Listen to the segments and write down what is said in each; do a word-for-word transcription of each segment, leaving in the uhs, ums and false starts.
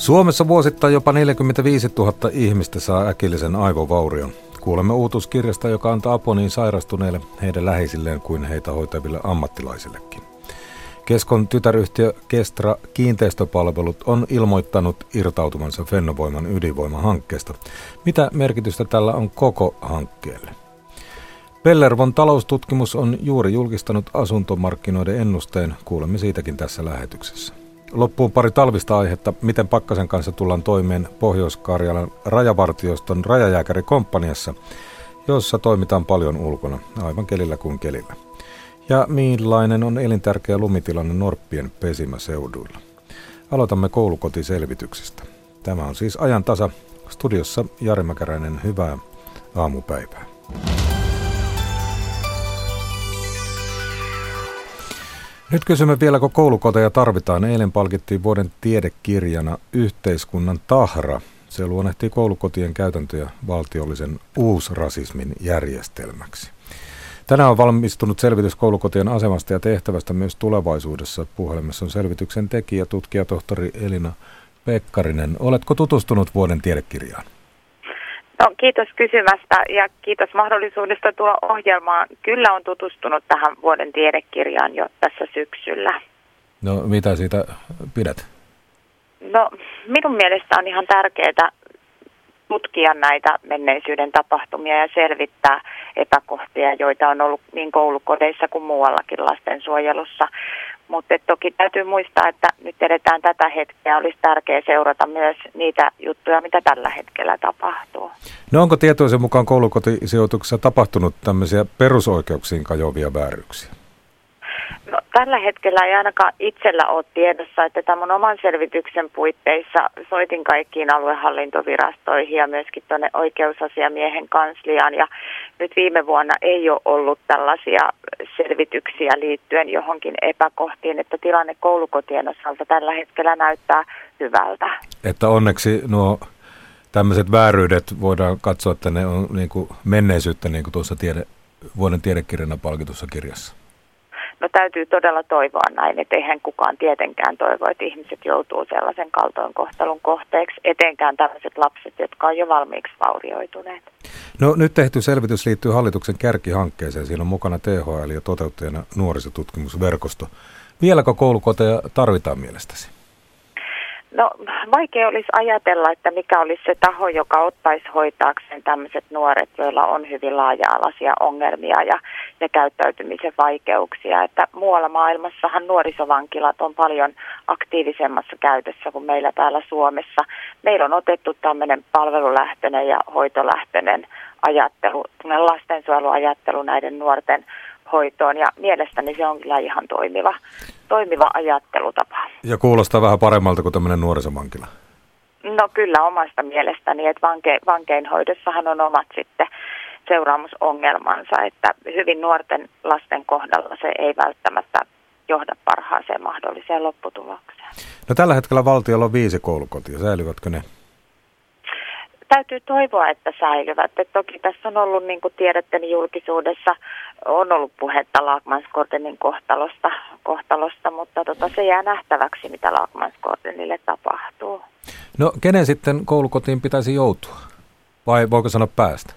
Suomessa vuosittain jopa neljäkymmentäviisituhatta ihmistä saa äkillisen aivovaurion. Kuulemme uutuuskirjasta, joka antaa apua niin sairastuneille, heidän läheisilleen kuin heitä hoitaville ammattilaisillekin. Keskon tytäryhtiö Kestra Kiinteistöpalvelut on ilmoittanut irtautumansa Fennovoiman ydinvoimahankkeesta. Mitä merkitystä tällä on koko hankkeelle? Pellervon taloustutkimus on juuri julkistanut asuntomarkkinoiden ennusteen. Kuulemme siitäkin tässä lähetyksessä. Loppuun pari talvista aihetta, miten Pakkasen kanssa tullaan toimeen Pohjois-Karjalan rajavartioston rajajääkärikomppaniassa, jossa toimitaan paljon ulkona, aivan kelillä kuin kelillä. Ja millainen on elintärkeä lumitilanne norppien pesimäseuduilla. Aloitamme koulukotiselvityksestä. Tämä on siis ajan tasa. Studiossa Jari Mäkäräinen, hyvää aamupäivää. Nyt kysymme vielä, kun koulukoteja tarvitaan. Eilen palkittiin vuoden tiedekirjana Yhteiskunnan tahra. Se luonnehtii koulukotien käytäntöjä valtiollisen uusrasismin järjestelmäksi. Tänään on valmistunut selvitys koulukotien asemasta ja tehtävästä myös tulevaisuudessa. Puhelimessa on selvityksen tekijä, tutkijatohtori Elina Pekkarinen. Oletko tutustunut vuoden tiedekirjaan? No, kiitos kysymästä ja kiitos mahdollisuudesta tulla ohjelmaan. Kyllä on tutustunut tähän vuoden tiedekirjaan jo tässä syksyllä. No, mitä siitä pidät? No, minun mielestä on ihan tärkeää tutkia näitä menneisyyden tapahtumia ja selvittää epäkohtia, joita on ollut niin koulukodeissa kuin muuallakin lastensuojelussa. Mutta toki täytyy muistaa, että nyt edetään tätä hetkeä. Olisi tärkeää seurata myös niitä juttuja, mitä tällä hetkellä tapahtuu. No onko tietoisen mukaan koulukotisijoituksessa tapahtunut tämmöisiä perusoikeuksiin kajoavia vääryyksiä? No, tällä hetkellä ei ainakaan itsellä ole tiedossa, että tämän oman selvityksen puitteissa soitin kaikkiin aluehallintovirastoihin ja myöskin tuonne oikeusasiamiehen kansliaan. Ja nyt viime vuonna ei ole ollut tällaisia selvityksiä liittyen johonkin epäkohtiin, että tilanne koulukotien osalta tällä hetkellä näyttää hyvältä. Että onneksi nuo tämmöiset vääryydet voidaan katsoa, että ne on niin kuin menneisyyttä niin kuin tuossa tiede, vuoden tiedekirjana palkitussa kirjassa. No täytyy todella toivoa näin, että eihän kukaan tietenkään toivo, että ihmiset joutuu sellaisen kaltoinkohtelun kohteeksi, etenkään tällaiset lapset, jotka on jo valmiiksi vaurioituneet. No nyt tehty selvitys liittyy hallituksen kärkihankkeeseen. Siinä on mukana T H L ja toteuttajana nuorisotutkimusverkosto. Vieläkö koulukoteja tarvitaan mielestäsi? No vaikea olisi ajatella, että mikä olisi se taho, joka ottaisi hoitaakseen tämmöiset nuoret, joilla on hyvin laaja-alaisia ongelmia ja, ja käyttäytymisen vaikeuksia. Että muualla maailmassahan nuorisovankilat on paljon aktiivisemmassa käytössä kuin meillä täällä Suomessa. Meillä on otettu tämmöinen palvelulähtöinen ja hoitolähtöinen ajattelu, lastensuojeluajattelu näiden nuorten hoitoon ja mielestäni se on kyllä ihan toimiva, toimiva ajattelutapa. Ja kuulostaa vähän paremmalta kuin tämmöinen nuorisovankila. No kyllä omasta mielestäni, että vanke, vankeinhoidossahan on omat sitten seuraamusongelmansa, että hyvin nuorten lasten kohdalla se ei välttämättä johda parhaaseen mahdolliseen lopputulokseen. No tällä hetkellä valtiolla on viisi koulukotia, säilyvätkö ne? Täytyy toivoa, että säilyvät. Et toki tässä on ollut, niin kuin tiedätte, niin julkisuudessa on ollut puhetta Laakmanskortenin kohtalosta, kohtalosta mutta tota, se jää nähtäväksi, mitä Laakmanskortenille tapahtuu. No kenen sitten koulukotiin pitäisi joutua? Vai voiko sanoa päästä?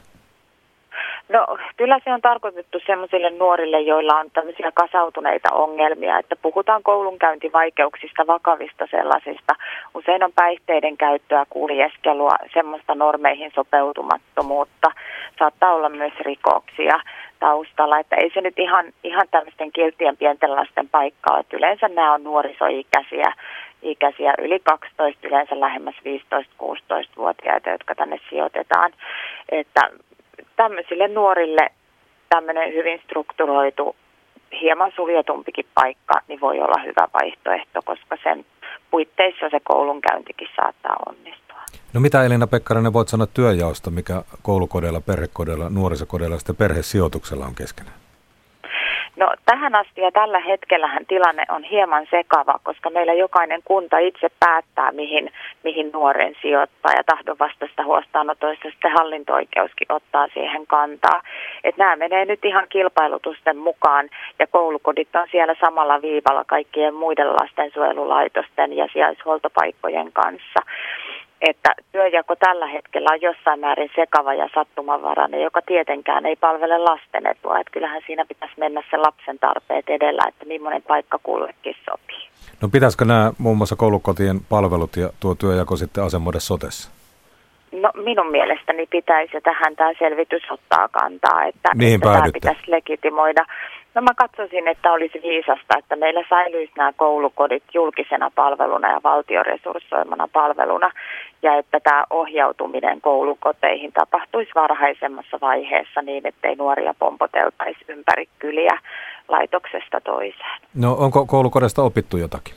No kyllä se on tarkoitettu sellaisille nuorille, joilla on tämmöisiä kasautuneita ongelmia, että puhutaan koulunkäyntivaikeuksista, vakavista sellaisista. Usein on päihteiden käyttöä, kuljeskelua, semmoista normeihin sopeutumattomuutta. Saattaa olla myös rikoksia taustalla, että ei se nyt ihan, ihan tämmöisten kilttien pienten lasten paikkaa, että yleensä nämä on nuorisoikäisiä. ikäisiä yli kaksitoista, yleensä lähemmäs viisitoista-kuusitoista-vuotiaita, jotka tänne sijoitetaan, että tämmöisille nuorille tämmöinen hyvin strukturoitu, hieman suljetumpikin paikka, niin voi olla hyvä vaihtoehto, koska sen puitteissa se koulunkäyntikin saattaa onnistua. No mitä Elina Pekkarinen voit sanoa työnjaosta, mikä koulukodeilla, perhekodeilla, nuorisokodeilla ja sitten perhesijoituksella on keskenään? No tähän asti ja tällä hetkellähän tilanne on hieman sekava, koska meillä jokainen kunta itse päättää, mihin, mihin nuoren sijoittaa ja tahdonvastaista huostaanotoista sitten hallinto-oikeuskin ottaa siihen kantaa. Että nämä menee nyt ihan kilpailutusten mukaan ja koulukodit on siellä samalla viivalla kaikkien muiden lastensuojelulaitosten ja sijaishuoltopaikkojen kanssa. Että työnjako tällä hetkellä on jossain määrin sekava ja sattumanvarainen, joka tietenkään ei palvele lasten etua. Että kyllähän siinä pitäisi mennä se lapsen tarpeet edellä, että millainen paikka kullekin sopii. No pitäisikö nämä muun muassa koulukotien palvelut ja tuo työjako sitten asemoida sotessa? No minun mielestäni pitäisi, tähän tämä selvitys ottaa kantaa, että, että tämä pitäisi legitimoida. No mä katsoisin, että olisi viisasta, että meillä säilyisi nämä koulukodit julkisena palveluna ja valtion resurssoimana palveluna ja että tämä ohjautuminen koulukoteihin tapahtuisi varhaisemmassa vaiheessa niin, ettei nuoria pompoteltaisi ympäri kyliä laitoksesta toiseen. No onko koulukodesta opittu jotakin?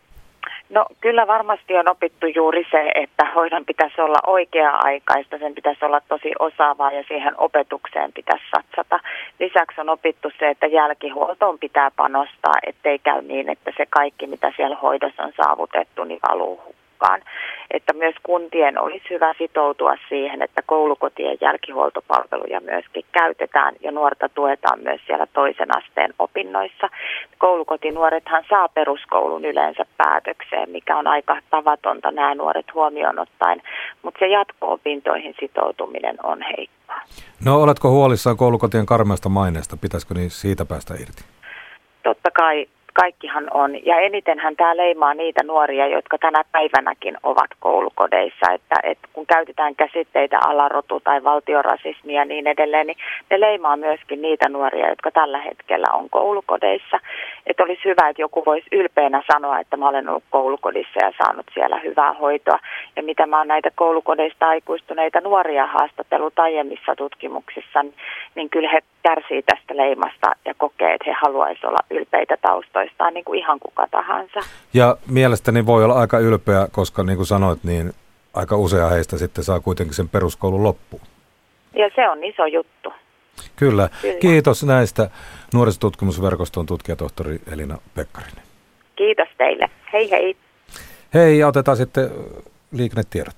No kyllä varmasti on opittu juuri se, että hoidon pitäisi olla oikea-aikaista, sen pitäisi olla tosi osaavaa ja siihen opetukseen pitäisi satsata. Lisäksi on opittu se, että jälkihuoltoon pitää panostaa, ettei käy niin, että se kaikki mitä siellä hoidossa on saavutettu, niin valuu hukkaan. Että myös kuntien olisi hyvä sitoutua siihen, että koulukotien jälkihuoltopalveluja myöskin käytetään ja nuorta tuetaan myös siellä toisen asteen opinnoissa. Koulukotinuorethan saa peruskoulun yleensä päätökseen, mikä on aika tavatonta nämä nuoret huomioon ottaen, mutta se jatko-opintoihin sitoutuminen on heikkoa. No oletko huolissaan koulukotien karmeasta maineesta? Pitäisikö niin siitä päästä irti? Totta kai. Kaikkihan on, ja enitenhän tämä leimaa niitä nuoria, jotka tänä päivänäkin ovat koulukodeissa, että, että kun käytetään käsitteitä alarotu tai valtiorasismi ja niin edelleen, niin ne leimaa myöskin niitä nuoria, jotka tällä hetkellä on koulukodeissa. Että olisi hyvä, että joku voisi ylpeänä sanoa, että mä olen ollut koulukodissa ja saanut siellä hyvää hoitoa. Ja mitä mä oon näitä koulukodeista aikuistuneita nuoria haastatellut aiemmissa tutkimuksissa, niin kyllä he kärsii tästä leimasta ja kokee, että he haluaisivat olla ylpeitä taustoistaan niin kuin ihan kuka tahansa. Ja mielestäni voi olla aika ylpeä, koska niin kuin sanoit, niin aika usea heistä sitten saa kuitenkin sen peruskoulun loppuun. Ja se on iso juttu. Kyllä. Kyllä. Kiitos näistä nuorisotutkimusverkoston tutkijatohtori Elina Pekkarinen. Kiitos teille. Hei hei. Hei, ja otetaan sitten liikennetiedot.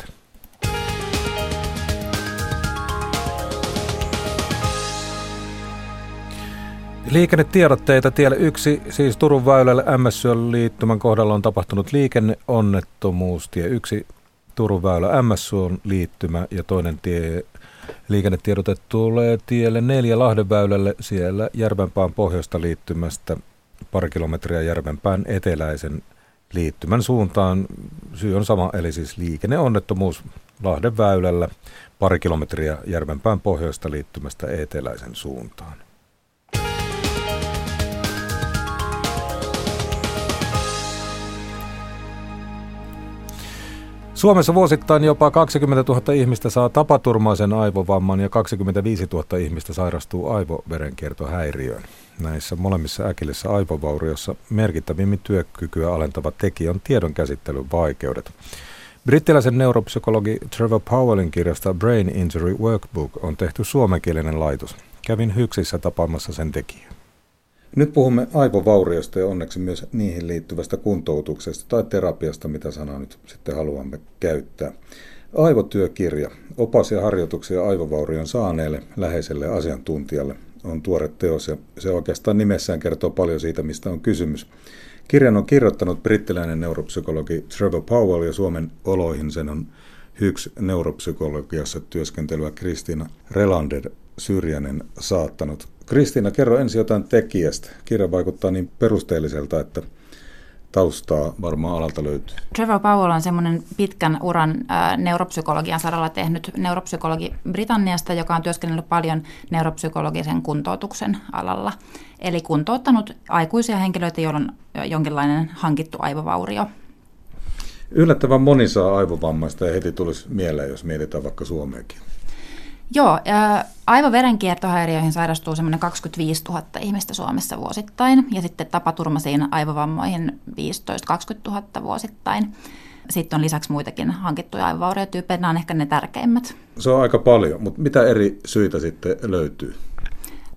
Liikennetiedotteita tielle yksi, siis Turun väylälle M S Y-liittymän kohdalla on tapahtunut liikenneonnettomuus. Tie yksi, Turun väylä M S Y-liittymä ja toinen tie, liikennetiedote tulee tielle neljä Lahdenväylälle, siellä Järvenpään pohjoista liittymästä pari kilometriä Järvenpään eteläisen liittymän suuntaan. Syy on sama, eli siis liikenneonnettomuus Lahdenväylällä pari kilometriä Järvenpään pohjoista liittymästä eteläisen suuntaan. Suomessa vuosittain jopa kaksikymmentätuhatta ihmistä saa tapaturmaisen aivovamman ja kaksikymmentäviisituhatta ihmistä sairastuu aivoverenkiertohäiriöön. Näissä molemmissa äkillisissä aivovaurioissa merkittävimmin työkykyä alentava tekijä on tiedonkäsittelyn vaikeudet. Brittiläisen neuropsykologi Trevor Powellin kirjasta Brain Injury Workbook on tehty suomenkielinen laitos. Kävin Hyksissä tapaamassa sen tekijää. Nyt puhumme aivovaurioista ja onneksi myös niihin liittyvästä kuntoutuksesta tai terapiasta, mitä sanaa nyt sitten haluamme käyttää. Aivotyökirja, opas ja harjoituksia aivovaurion saaneelle läheiselle asiantuntijalle on tuore teos ja se oikeastaan nimessään kertoo paljon siitä, mistä on kysymys. Kirjan on kirjoittanut brittiläinen neuropsykologi Trevor Powell ja Suomen oloihin sen on Hyks neuropsykologiassa työskentelyä Kristiina Relander Syrjänen saattanut. Kristiina, kerro ensin jotain tekijästä. Kirja vaikuttaa niin perusteelliselta, että taustaa varmaan alalta löytyy. Trevor Powell on semmoinen pitkän uran ää, neuropsykologian saralla tehnyt neuropsykologi Britanniasta, joka on työskennellyt paljon neuropsykologisen kuntoutuksen alalla. Eli kuntouttanut aikuisia henkilöitä, joilla on jonkinlainen hankittu aivovaurio. Yllättävän moni saa aivovammaista ja heti tulisi mieleen, jos mietitään vaikka Suomeenkin. Joo, ää, aivoverenkiertohäiriöihin sairastuu semmoinen kaksikymmentäviisituhatta ihmistä Suomessa vuosittain ja sitten tapaturmaisiin aivovammoihin viisitoista kaksikymmentätuhatta vuosittain. Sitten on lisäksi muitakin hankittuja aivovauriotyyppejä, nämä on ehkä ne tärkeimmät. Se on aika paljon, mutta mitä eri syitä sitten löytyy?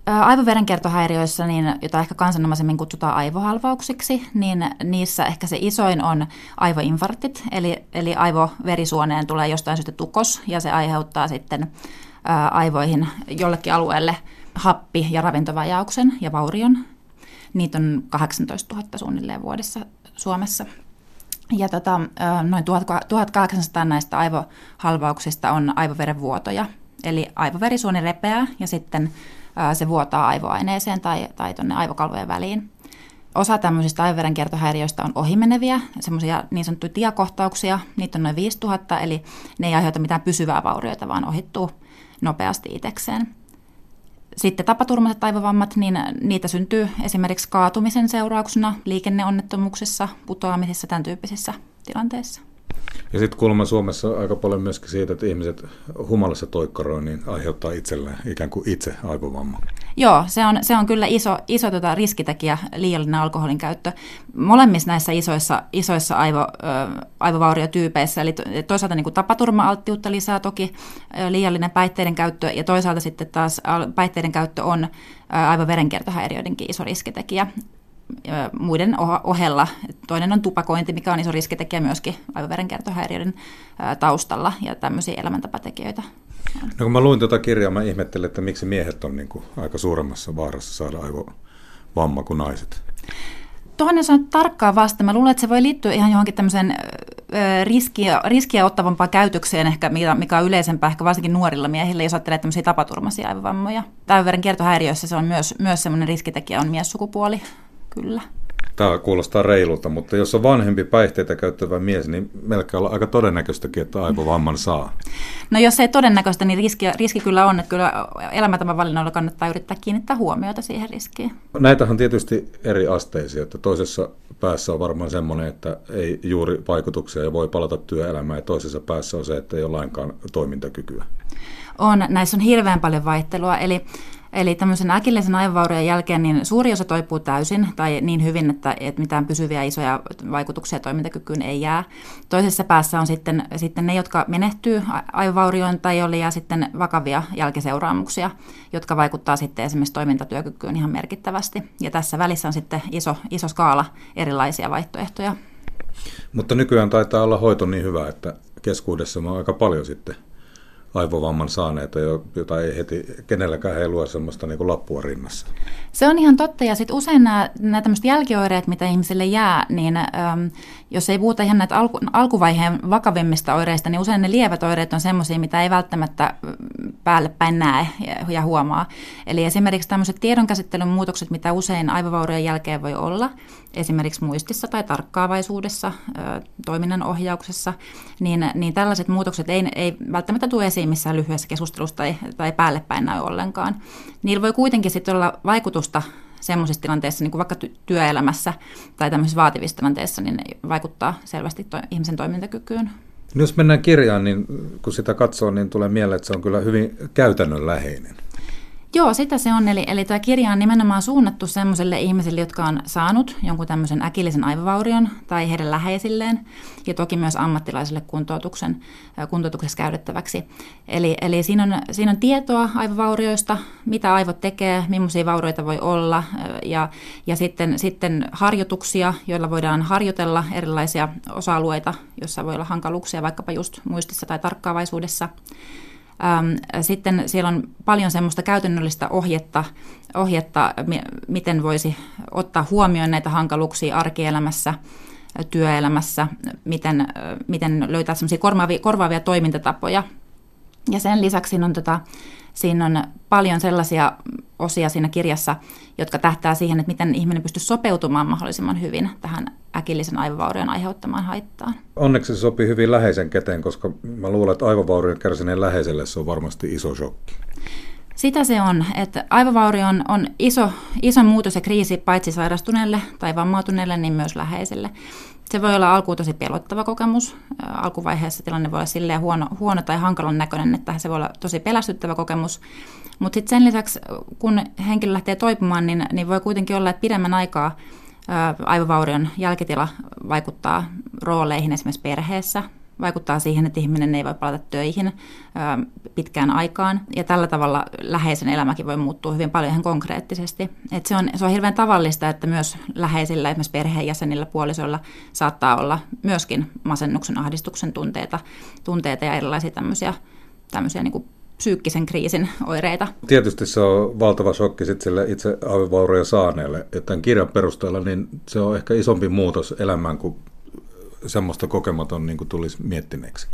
Aivoverenkiertohäiriöissä, niin, jota ehkä kansanomaisemmin kutsutaan aivohalvauksiksi, niin niissä ehkä se isoin on aivoinfarktit, eli, eli aivoverisuoneen tulee jostain syystä tukos, ja se aiheuttaa sitten ää, aivoihin jollekin alueelle happi- ja ravintovajauksen ja vaurion. Niitä on kahdeksantoistatuhatta suunnilleen vuodessa Suomessa. Ja tota, noin tuhatkahdeksansataa näistä aivohalvauksista on aivoverenvuotoja, eli aivoverisuoni repeää ja sitten se vuotaa aivoaineeseen tai, tai tuonne aivokalvojen väliin. Osa tämmöisistä aivoverenkiertohäiriöistä on ohimeneviä, semmoisia niin sanottuja tiekohtauksia, niitä on noin viisituhatta, eli ne ei aiheuta mitään pysyvää vaurioita, vaan ohittuu nopeasti itsekseen. Sitten tapaturmaiset aivovammat, niin niitä syntyy esimerkiksi kaatumisen seurauksena liikenneonnettomuuksissa, putoamisissa, tämän tyyppisissä tilanteissa. Ja sitten kuulemma Suomessa aika paljon myöskin siitä, että ihmiset humalassa toikkaroin, niin aiheuttaa itselleen ikään kuin itse aivovamma. Joo, se on, se on kyllä iso, iso tota riskitekijä, liiallinen alkoholin käyttö. Molemmissa näissä isoissa, isoissa aivo, ö, aivovauriotyypeissä, eli toisaalta niin kuin tapaturma-alttiutta lisää toki liiallinen päihteiden käyttö, ja toisaalta sitten taas päihteiden käyttö on aivoverenkiertohäiriöidenkin iso riskitekijä muiden ohella. Toinen on tupakointi, mikä on iso riskitekijä myöskin aivoverenkiertohäiriöiden taustalla ja tämmöisiä elämäntapatekijöitä. No kun mä luin tuota kirjaa, mä ihmettelin, että miksi miehet on niin kuin aika suuremmassa vaarassa saada aivovamma kuin naiset. Tuohon en sano tarkkaan vasta. Mä luulen, että se voi liittyä ihan johonkin tämmöiseen riskiä, riskiä ottavampaan käytökseen, ehkä, mikä on yleisempää ehkä varsinkin nuorilla miehillä, jos ajattelee tämmöisiä tapaturmaisia aivovammoja. Aivoverenkiertohäiriöissä se on myös, myös semmoinen riskitekijä, on miessukupuoli. Kyllä. Tämä kuulostaa reilulta, mutta jos on vanhempi päihteitä käyttävä mies, niin melkein on aika todennäköistäkin, että aivovamman saa. No jos ei todennäköistä, niin riski, riski kyllä on, että kyllä elämäntavan valinnoilla kannattaa yrittää kiinnittää huomiota siihen riskiin. Näitähän on tietysti eri asteisia, että toisessa päässä on varmaan semmoinen, että ei juuri vaikutuksia ja voi palata työelämään, ja toisessa päässä on se, että ei ole lainkaan toimintakykyä. On, näissä on hirveän paljon vaihtelua, eli Eli tämmöisen äkillisen aivovaurion jälkeen niin suuri osa toipuu täysin tai niin hyvin, että, että mitään pysyviä isoja vaikutuksia toimintakykyyn ei jää. Toisessa päässä on sitten, sitten ne, jotka menehtyy aivovaurioon tai joille jää sitten vakavia jälkiseuraamuksia, jotka vaikuttaa sitten esimerkiksi toimintatyökykyyn ihan merkittävästi. Ja tässä välissä on sitten iso, iso skaala erilaisia vaihtoehtoja. Mutta nykyään taitaa olla hoito niin hyvä, että keskuudessa on aika paljon sitten aivovamman saaneita, jota ei heti kenelläkään heilua semmoista niin kuin lappua rinnassa. Se on ihan totta, ja sitten usein nämä, nämä tämmöiset jälkioireet, mitä ihmisille jää, niin äm, jos ei puhuta ihan näitä alku, alkuvaiheen vakavimmista oireista, niin usein ne lievät oireet on semmoisia, mitä ei välttämättä päälle päin näe ja, ja huomaa. Eli esimerkiksi tämmöiset tiedonkäsittelyn muutokset, mitä usein aivovaurion jälkeen voi olla, esimerkiksi muistissa tai tarkkaavaisuudessa, ä, toiminnan ohjauksessa, niin, niin tällaiset muutokset ei, ei välttämättä tule esiin missään lyhyessä keskustelussa tai, tai päälle päin näy ollenkaan. Niillä voi kuitenkin sitten olla vaikutusta semmoisissa tilanteissa, niin kuin vaikka työelämässä tai tämmöisissä vaativissa tilanteissa, niin ne vaikuttaa selvästi to- ihmisen toimintakykyyn. No jos mennään kirjaan, niin kun sitä katsoo, niin tulee mieleen, että se on kyllä hyvin käytännönläheinen. Joo, sitä se on. Eli, eli tämä kirja on nimenomaan suunnattu sellaisille ihmisille, jotka on saanut jonkun tämmöisen äkillisen aivovaurion tai heidän läheisilleen, ja toki myös ammattilaisille kuntoutuksen, kuntoutuksessa käytettäväksi. Eli, eli siinä, on, siinä on tietoa aivovaurioista, mitä aivot tekee, millaisia vaurioita voi olla, ja, ja sitten, sitten harjoituksia, joilla voidaan harjoitella erilaisia osa-alueita, joissa voi olla hankaluuksia vaikkapa just muistissa tai tarkkaavaisuudessa. Sitten siellä on paljon semmoista käytännöllistä ohjetta, ohjetta, miten voisi ottaa huomioon näitä hankaluuksia arkielämässä, työelämässä, miten, miten löytää semmoisia korvaavia, korvaavia toimintatapoja. Ja sen lisäksi siinä on, tota, siinä on paljon sellaisia osia siinä kirjassa, jotka tähtää siihen, että miten ihminen pystyy sopeutumaan mahdollisimman hyvin tähän äkillisen aivovaurion aiheuttamaan haittaan. Onneksi se sopii hyvin läheisen käteen, koska mä luulen, että aivovaurion kärsineen läheiselle se on varmasti iso shokki. Sitä se on, että aivovaurio on, on iso, iso muutos ja kriisi paitsi sairastuneelle tai vammautuneelle, niin myös läheiselle. Se voi olla alkuun tosi pelottava kokemus. Alkuvaiheessa tilanne voi olla silleen huono, huono tai hankalan näköinen, että se voi olla tosi pelästyttävä kokemus. Mutta sitten sen lisäksi, kun henkilö lähtee toipumaan, niin, niin voi kuitenkin olla, että pidemmän aikaa ää, aivovaurion jälkitila vaikuttaa rooleihin esimerkiksi perheessä, vaikuttaa siihen, että ihminen ei voi palata töihin pitkään aikaan. Ja tällä tavalla läheisen elämäkin voi muuttua hyvin paljon ihan konkreettisesti. Et se, on, se on hirveän tavallista, että myös läheisillä, esimerkiksi perheenjäsenillä, puolisoilla saattaa olla myöskin masennuksen, ahdistuksen tunteita, tunteita ja erilaisia tämmöisiä, tämmöisiä niin kuin psyykkisen kriisin oireita. Tietysti se on valtava shokki sitten sille itse aivovaurioja saaneelle. Että tämän kirjan perusteella niin se on ehkä isompi muutos elämään kuin semmoista kokematon niin kuin tulisi miettineeksi.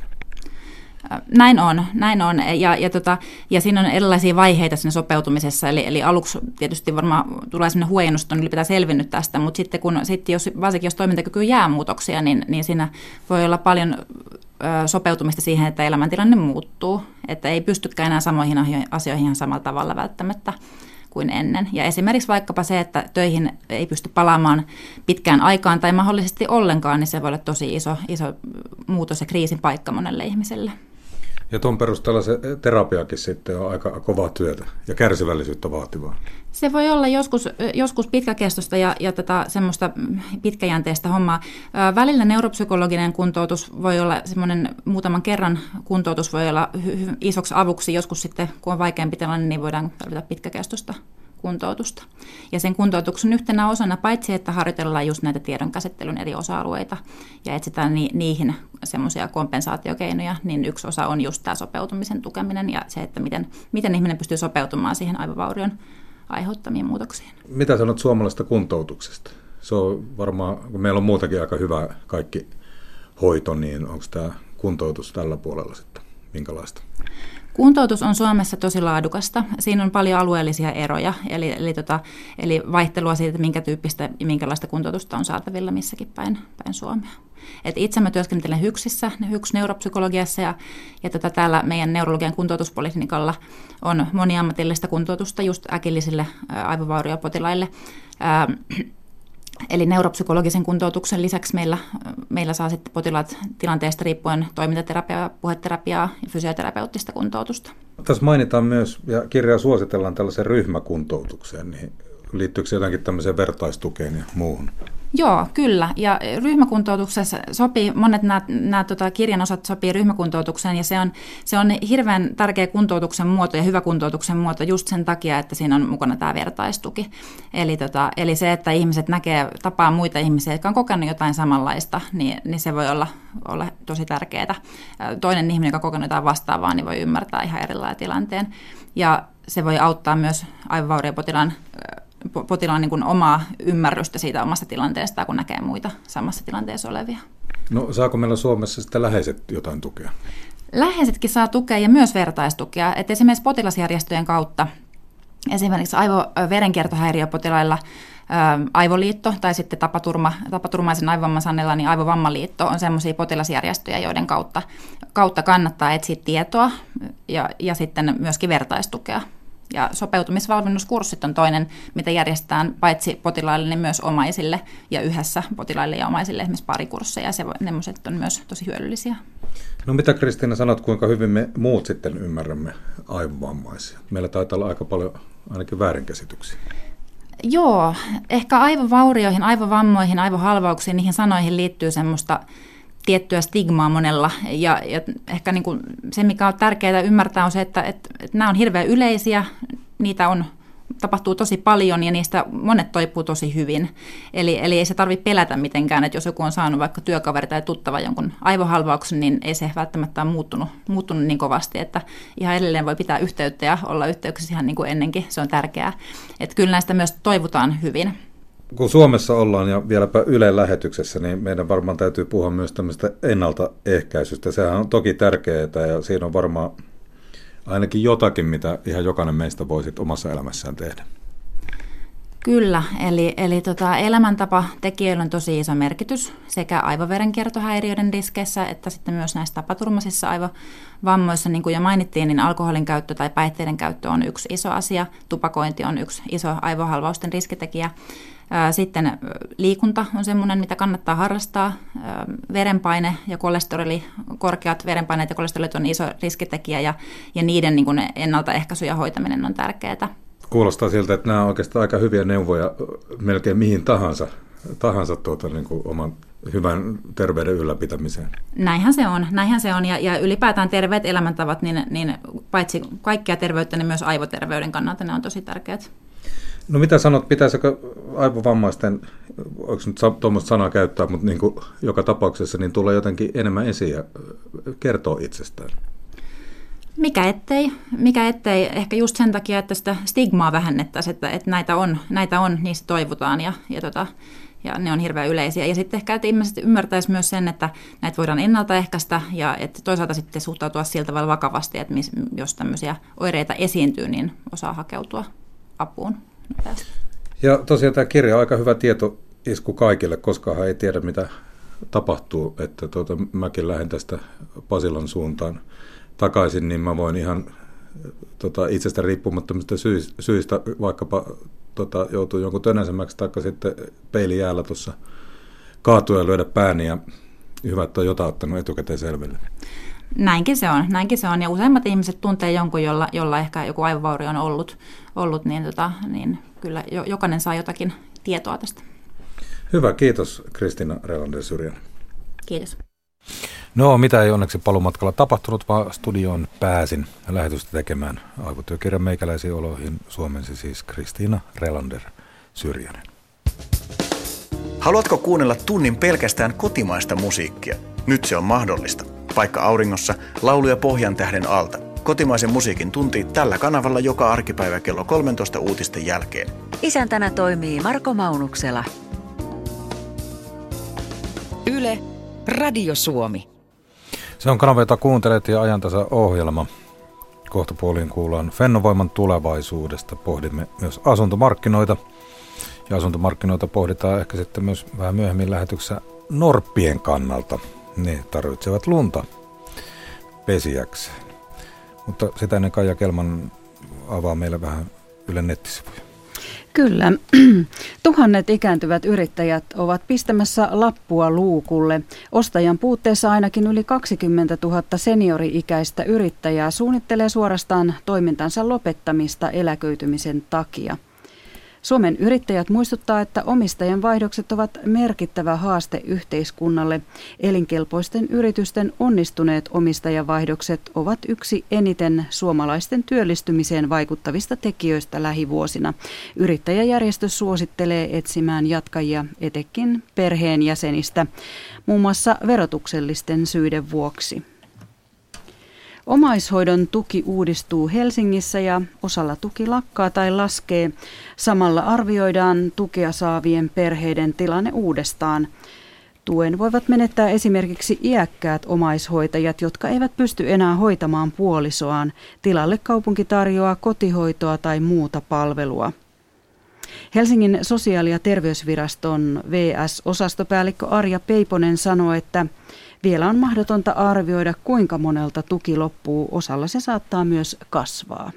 Näin on, näin on. Ja, ja, tota, ja siinä on erilaisia vaiheita siinä sopeutumisessa, eli, eli aluksi tietysti varmaan tulee sellainen huojennus, että on ylipäätään selvinnyt tästä, mutta sitten, kun, sitten jos, varsinkin jos toimintakyky jää muutoksia, niin, niin siinä voi olla paljon ö, sopeutumista siihen, että elämäntilanne muuttuu, että ei pystykään enää samoihin asioihin ihan samalla tavalla välttämättä kuin ennen. Ja esimerkiksi vaikkapa se, että töihin ei pysty palaamaan pitkään aikaan tai mahdollisesti ollenkaan, niin se voi olla tosi iso, iso muutos ja kriisin paikka monelle ihmiselle. Ja tuon perusteella se terapiakin sitten on aika kovaa työtä ja kärsivällisyyttä vaativaa. Se voi olla joskus, joskus pitkäkestoista ja, ja tätä semmoista pitkäjänteistä hommaa. Välillä neuropsykologinen kuntoutus voi olla semmoinen muutaman kerran kuntoutus voi olla hy- isoksi avuksi. Joskus sitten, kun on vaikeampi tilanne, niin voidaan tarvita pitkäkestoista kuntoutusta. Ja sen kuntoutuksen yhtenä osana, paitsi että harjoitellaan just näitä tiedonkäsittelyn eri osa-alueita ja etsitään ni- niihin semmoisia kompensaatiokeinoja, niin yksi osa on just tämä sopeutumisen tukeminen ja se, että miten, miten ihminen pystyy sopeutumaan siihen aivovaurion aiheuttamiin muutoksiin. Mitä sanot suomalaisesta kuntoutuksesta? Se on varmaan, kun meillä on muutakin aika hyvä kaikki hoito, niin onko tämä kuntoutus tällä puolella sitten minkälaista? Kuntoutus on Suomessa tosi laadukasta. Siinä on paljon alueellisia eroja, eli, eli, tota, eli vaihtelua siitä, minkä tyyppistä ja minkälaista kuntoutusta on saatavilla missäkin päin, päin Suomea. Et itse mä työskentelen HYKSissä, HYKS neuropsykologiassa ja, ja tota, täällä meidän neurologian kuntoutuspoliklinikalla on moniammatillista kuntoutusta just äkillisille aivovauriopotilaille. Ää, Eli neuropsykologisen kuntoutuksen lisäksi meillä, meillä saa sitten potilaat tilanteesta riippuen toimintaterapiaa, puheterapiaa ja fysioterapeuttista kuntoutusta. Tässä mainitaan myös, ja kirjaa suositellaan tällaisen ryhmäkuntoutukseen, niin liittyykö se jotenkin tämmöiseen vertaistukeen ja muuhun? Joo, kyllä. Ja ryhmäkuntoutuksessa sopii, monet nämä, nämä tota, kirjan osat sopii ryhmäkuntoutukseen, ja se on, se on hirveän tärkeä kuntoutuksen muoto ja hyvä kuntoutuksen muoto just sen takia, että siinä on mukana tämä vertaistuki. Eli, tota, eli se, että ihmiset näkee, tapaa muita ihmisiä, jotka on kokenut jotain samanlaista, niin, niin se voi olla, olla tosi tärkeää. Toinen ihminen, joka on kokenut jotain vastaavaa, niin voi ymmärtää ihan erilainen tilanteen. Ja se voi auttaa myös aivovauriopotilaan potilaan niin kuin omaa ymmärrystä siitä omasta tilanteesta, kun näkee muita samassa tilanteessa olevia. No saako meillä Suomessa sitten läheiset jotain tukea? Läheisetkin saa tukea ja myös vertaistukea. Et esimerkiksi potilasjärjestöjen kautta, esimerkiksi aivoverenkiertohäiriöpotilailla ä, Aivoliitto tai sitten tapaturma, tapaturmaisen aivovamman saaneilla, niin Aivovammaliitto on sellaisia potilasjärjestöjä, joiden kautta, kautta kannattaa etsiä tietoa ja, ja sitten myöskin vertaistukea. Ja sopeutumisvalmennuskurssit on toinen, mitä järjestetään paitsi potilaille, niin myös omaisille ja yhdessä potilaille ja omaisille esimerkiksi parikursseja. Ja semmoiset on myös tosi hyödyllisiä. No mitä Kristiina sanot, kuinka hyvin me muut sitten ymmärrämme aivovammaisia? Meillä taitaa olla aika paljon ainakin väärinkäsityksiä. Joo, ehkä aivovaurioihin, aivovammoihin, aivohalvauksiin, niihin sanoihin liittyy semmoista tiettyä stigmaa monella, ja, ja ehkä niin kuin se, mikä on tärkeää ymmärtää, on se, että, että, että nämä on hirveän yleisiä, niitä on, tapahtuu tosi paljon, ja niistä monet toipuu tosi hyvin. Eli, eli ei se tarvitse pelätä mitenkään, että jos joku on saanut vaikka työkaveri tai tuttava jonkun aivohalvauksen, niin ei se välttämättä ole muuttunut, muuttunut niin kovasti, että ihan edelleen voi pitää yhteyttä ja olla yhteyksissä ihan niin kuin ennenkin, se on tärkeää. Että kyllä näistä myös toivutaan hyvin. Kun Suomessa ollaan ja vieläpä Ylen lähetyksessä, niin meidän varmaan täytyy puhua myös tämmöistä ennaltaehkäisystä. Sehän on toki tärkeää ja siinä on varmaan ainakin jotakin, mitä ihan jokainen meistä voisi omassa elämässään tehdä. Kyllä, eli, eli tota, elämäntapatekijöillä on tosi iso merkitys sekä aivoverenkiertohäiriöiden riskeissä että sitten myös näissä tapaturmaisissa aivovammoissa. Niin kuin jo mainittiin, niin alkoholin käyttö tai päihteiden käyttö on yksi iso asia. Tupakointi on yksi iso aivohalvausten riskitekijä. Sitten liikunta on semmoinen, mitä kannattaa harrastaa. Verenpaine ja kolesteroli, korkeat verenpaineet ja kolesterolit on iso riskitekijä ja, ja niiden niin kuin ennaltaehkäisy ja hoitaminen on tärkeää. Kuulostaa siltä, että nämä on oikeastaan aika hyviä neuvoja melkein mihin tahansa, tahansa tuota, niin kuin oman hyvän terveyden ylläpitämiseen. Näinhän se on, näinhän se on. Ja, ja ylipäätään terveet elämäntavat, niin, niin paitsi kaikkea terveyttä, niin myös aivoterveyden kannalta ne on tosi tärkeät. No mitä sanot, pitäisikö aivovammaisten, onko nyt tuommoista sanaa käyttää, mutta niin kuin joka tapauksessa niin tulee jotenkin enemmän esiin ja kertoo itsestään? Mikä ettei, mikä ettei, ehkä just sen takia, että sitä stigmaa vähennettäisiin, että, että näitä on, näitä on, niistä toivotaan ja, ja, tota, ja ne on hirveän yleisiä. Ja sitten ehkä, että ihmiset ymmärtäisi myös sen, että näitä voidaan ennaltaehkäistä ja että toisaalta sitten suhtautua sillä tavalla vakavasti, että mis, jos tämmöisiä oireita esiintyy, niin osaa hakeutua apuun. Ja tosiaan tämä kirja on aika hyvä tietoisku kaikille, koska ei tiedä mitä tapahtuu, että tuota, mäkin lähden tästä Pasilan suuntaan takaisin, niin mä voin ihan tota, itsestä riippumattomista syistä vaikkapa tota, joutua jonkun tönäisemmäksi tai sitten peilijäällä tuossa kaatua ja lyödä pääni ja hyvä, että on jotain ottanut etukäteen selville. Näinkin se on, näinkin se on. Ja useimmat ihmiset tuntee jonkun, jolla, jolla ehkä joku aivovaurio on ollut, ollut niin, tota, niin kyllä jokainen saa jotakin tietoa tästä. Hyvä, kiitos Kristiina Relander-Syrjänen. Kiitos. No, mitä ei onneksi paluumatkalla tapahtunut, vaan studioon pääsin lähetystä tekemään aivotyökirjan meikäläisiin oloihin suomensi siis Kristiina Relander-Syrjänen. Haluatko kuunnella tunnin pelkästään kotimaista musiikkia? Nyt se on mahdollista. Vaikka auringossa, lauluja Pohjantähden alta. Kotimaisen musiikin tunti tällä kanavalla joka arkipäivä kello kolmetoista uutisten jälkeen. Isäntänä toimii Marko Maunuksela. Yle, Radio Suomi. Se on kanava, jota kuuntelet ja ajantasa-ohjelma. Kohtapuoliin kuullaan Fennovoiman tulevaisuudesta. Pohdimme myös asuntomarkkinoita. Ja asuntomarkkinoita pohditaan ehkä sitten myös vähän myöhemmin lähetyksessä norppien kannalta. Ne tarvitsevat lunta pesijäkseen. Mutta sitä ennen Kaija Kelman avaa meille vähän Ylen nettisivuja. Kyllä. Tuhannet ikääntyvät yrittäjät ovat pistämässä lappua luukulle. Ostajan puutteessa ainakin yli kaksikymmentätuhatta seniori-ikäistä yrittäjää suunnittelee suorastaan toimintansa lopettamista eläköitymisen takia. Suomen yrittäjät muistuttaa, että omistajan vaihdokset ovat merkittävä haaste yhteiskunnalle. Elinkelpoisten yritysten onnistuneet omistajavaihdokset ovat yksi eniten suomalaisten työllistymiseen vaikuttavista tekijöistä lähivuosina. Yrittäjäjärjestö suosittelee etsimään jatkajia etenkin perheenjäsenistä, muun muassa verotuksellisten syiden vuoksi. Omaishoidon tuki uudistuu Helsingissä ja osalla tuki lakkaa tai laskee. Samalla arvioidaan tukea saavien perheiden tilanne uudestaan. Tuen voivat menettää esimerkiksi iäkkäät omaishoitajat, jotka eivät pysty enää hoitamaan puolisoaan. Tilalle kaupunki tarjoaa kotihoitoa tai muuta palvelua. Helsingin sosiaali- ja terveysviraston V S-osastopäällikkö Arja Peiponen sanoi, että vielä on mahdotonta arvioida, kuinka monelta tuki loppuu. Osalla se saattaa myös kasvaa.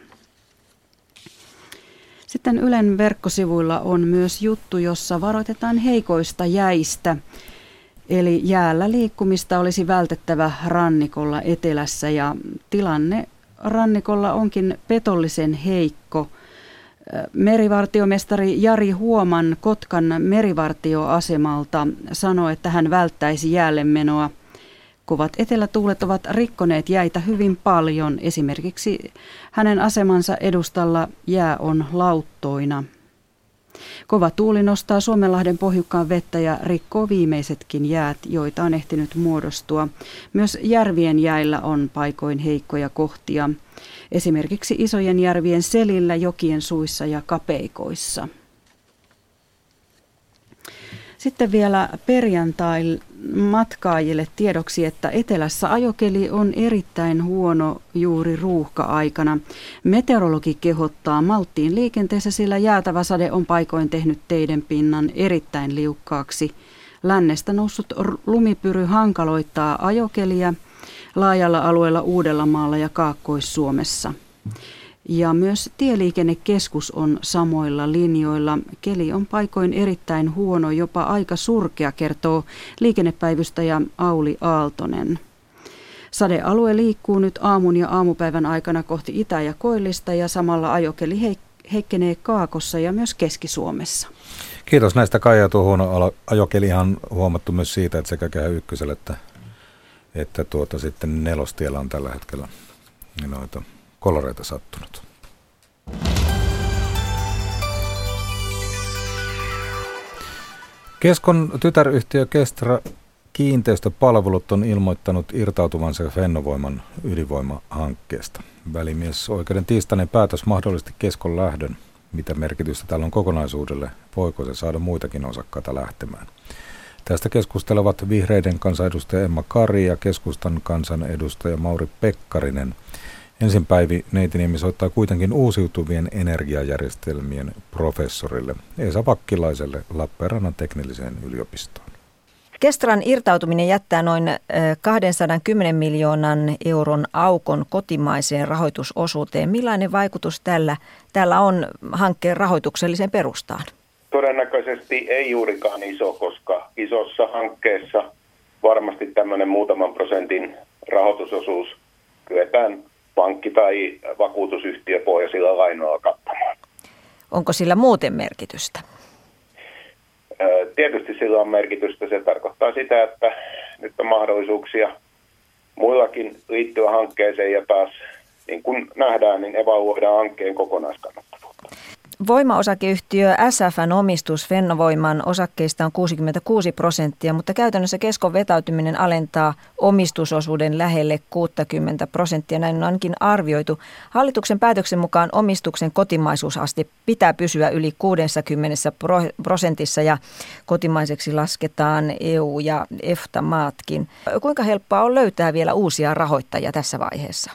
Sitten Ylen verkkosivuilla on myös juttu, jossa varoitetaan heikoista jäistä. Eli jäällä liikkumista olisi vältettävä rannikolla etelässä ja tilanne rannikolla onkin petollisen heikko. Merivartiomestari Jari Huoman Kotkan merivartioasemalta sanoi, että hän välttäisi jäälle menoa. Kovat etelätuulet ovat rikkoneet jäitä hyvin paljon. Esimerkiksi hänen asemansa edustalla jää on lauttoina. Kova tuuli nostaa Suomenlahden pohjukkaan vettä ja rikkoo viimeisetkin jäät, joita on ehtinyt muodostua. Myös järvien jäillä on paikoin heikkoja kohtia. Esimerkiksi isojen järvien selillä, jokien suissa ja kapeikoissa. Sitten vielä perjantai matkaajille tiedoksi, että etelässä ajokeli on erittäin huono juuri ruuhka-aikana. Meteorologi kehottaa malttiin liikenteessä, sillä jäätävä sade on paikoin tehnyt teiden pinnan erittäin liukkaaksi. Lännestä noussut lumipyry hankaloittaa ajokelia laajalla alueella Uudellamaalla ja Kaakkois-Suomessa. Ja myös Tieliikennekeskus on samoilla linjoilla. Keli on paikoin erittäin huono, jopa aika surkea, kertoo liikennepäivystäjä Auli Aaltonen. Sadealue liikkuu nyt aamun ja aamupäivän aikana kohti Itä- ja Koillista ja samalla ajokeli heik- heikkenee Kaakossa ja myös Keski-Suomessa. Kiitos näistä, Kaija. Tuo huono ajokeli on huomattu myös siitä, että sekä Kehä Ykkösellä että, että tuota, sitten Nelostiellä on tällä hetkellä noita koloreita sattunut. Keskon tytäryhtiö Kestra Kiinteistöpalvelut on ilmoittanut irtautuvansa Fennovoiman ydinvoimahankkeesta. Välimiesoikeuden tiistainen päätös mahdollisti Keskon lähdön. Mitä merkitystä tällä on kokonaisuudelle? Voiko se saada muitakin osakkaita lähtemään? Tästä keskustelevat vihreiden kansanedustaja Emma Kari ja keskustan kansanedustaja Mauri Pekkarinen. Ensin Päivi Neitiniemi soittaa kuitenkin uusiutuvien energiajärjestelmien professorille Esa Vakkilaiselle Lappeenrannan teknilliseen yliopistoon. Kestran irtautuminen jättää noin kaksisataakymmenen miljoonan euron aukon kotimaiseen rahoitusosuuteen. Millainen vaikutus tällä, tällä on hankkeen rahoitukselliseen perustaan? Todennäköisesti ei juurikaan iso, koska isossa hankkeessa varmasti tämmöinen muutaman prosentin rahoitusosuus kyetään pankki- tai vakuutusyhtiöpohjaisilla lainoilla kattamaan. Onko sillä muuten merkitystä? Tietysti sillä on merkitystä. Se tarkoittaa sitä, että nyt on mahdollisuuksia muillakin liittyä hankkeeseen ja taas niin kuin nähdään, niin evaluoidaan hankkeen kokonaiskannattavuutta. Voimaosakeyhtiö S F:n omistus Fennovoiman osakkeista on kuusikymmentäkuusi prosenttia, mutta käytännössä Keskon vetäytyminen alentaa omistusosuuden lähelle kuusikymmentä prosenttia. Näin on ainakin arvioitu. Hallituksen päätöksen mukaan omistuksen kotimaisuusaste pitää pysyä yli kuusikymmentä prosentissa ja kotimaiseksi lasketaan E U- ja E F T A-maatkin. Kuinka helppoa on löytää vielä uusia rahoittajia tässä vaiheessa?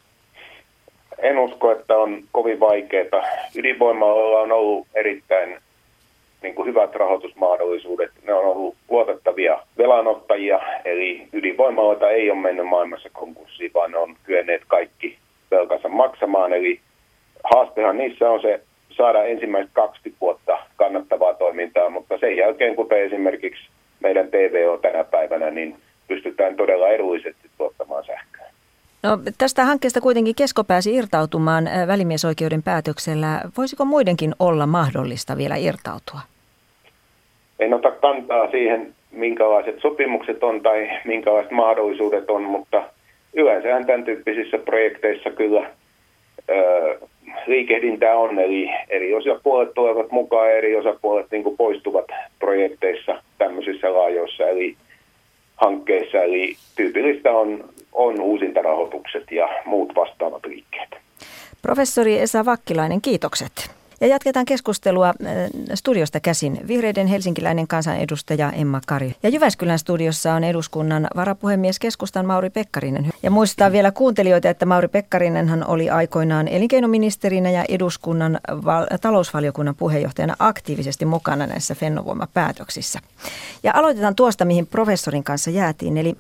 En usko, että on kovin vaikeaa. Ydinvoimalla on ollut erittäin niin kuin hyvät rahoitusmahdollisuudet. Ne on ollut luotettavia velanottajia, eli ydinvoimaloita ei ole mennyt maailmassa konkurssiin, vaan ne on kyenneet kaikki velkansa maksamaan. Eli haastehan niissä on se saada ensimmäiset kaksikymmentä vuotta kannattavaa toimintaa, mutta sen jälkeen, kuten esimerkiksi meidän T V O tänä päivänä, niin pystytään todella edullisesti tuottamaan sähköä. No, tästä hankkeesta kuitenkin Kesko pääsi irtautumaan välimiesoikeuden päätöksellä. Voisiko muidenkin olla mahdollista vielä irtautua? En ota kantaa siihen, minkälaiset sopimukset on tai minkälaiset mahdollisuudet on, mutta yleensä tämän tyyppisissä projekteissa kyllä ö, liikehdintää on. Eli eri osapuolet tulevat mukaan ja eri osapuolet niin kuin poistuvat projekteissa tämmöisissä laajoissa eli hankkeissa. Eli tyypillistä on on uusintarahoitukset ja muut vastaavat liikkeet. Professori Esa Vakkilainen, kiitokset. Ja jatketaan keskustelua studiosta käsin. Vihreiden helsinkiläinen kansanedustaja Emma Kari. Ja Jyväskylän studiossa on eduskunnan varapuhemies keskustan Mauri Pekkarinen. Ja muistetaan vielä kuuntelijoita, että Mauri Pekkarinenhan oli aikoinaan elinkeinoministerinä ja eduskunnan val- talousvaliokunnan puheenjohtajana aktiivisesti mukana näissä Fennovoima-päätöksissä. Ja aloitetaan tuosta, mihin professorin kanssa jäätiin, eli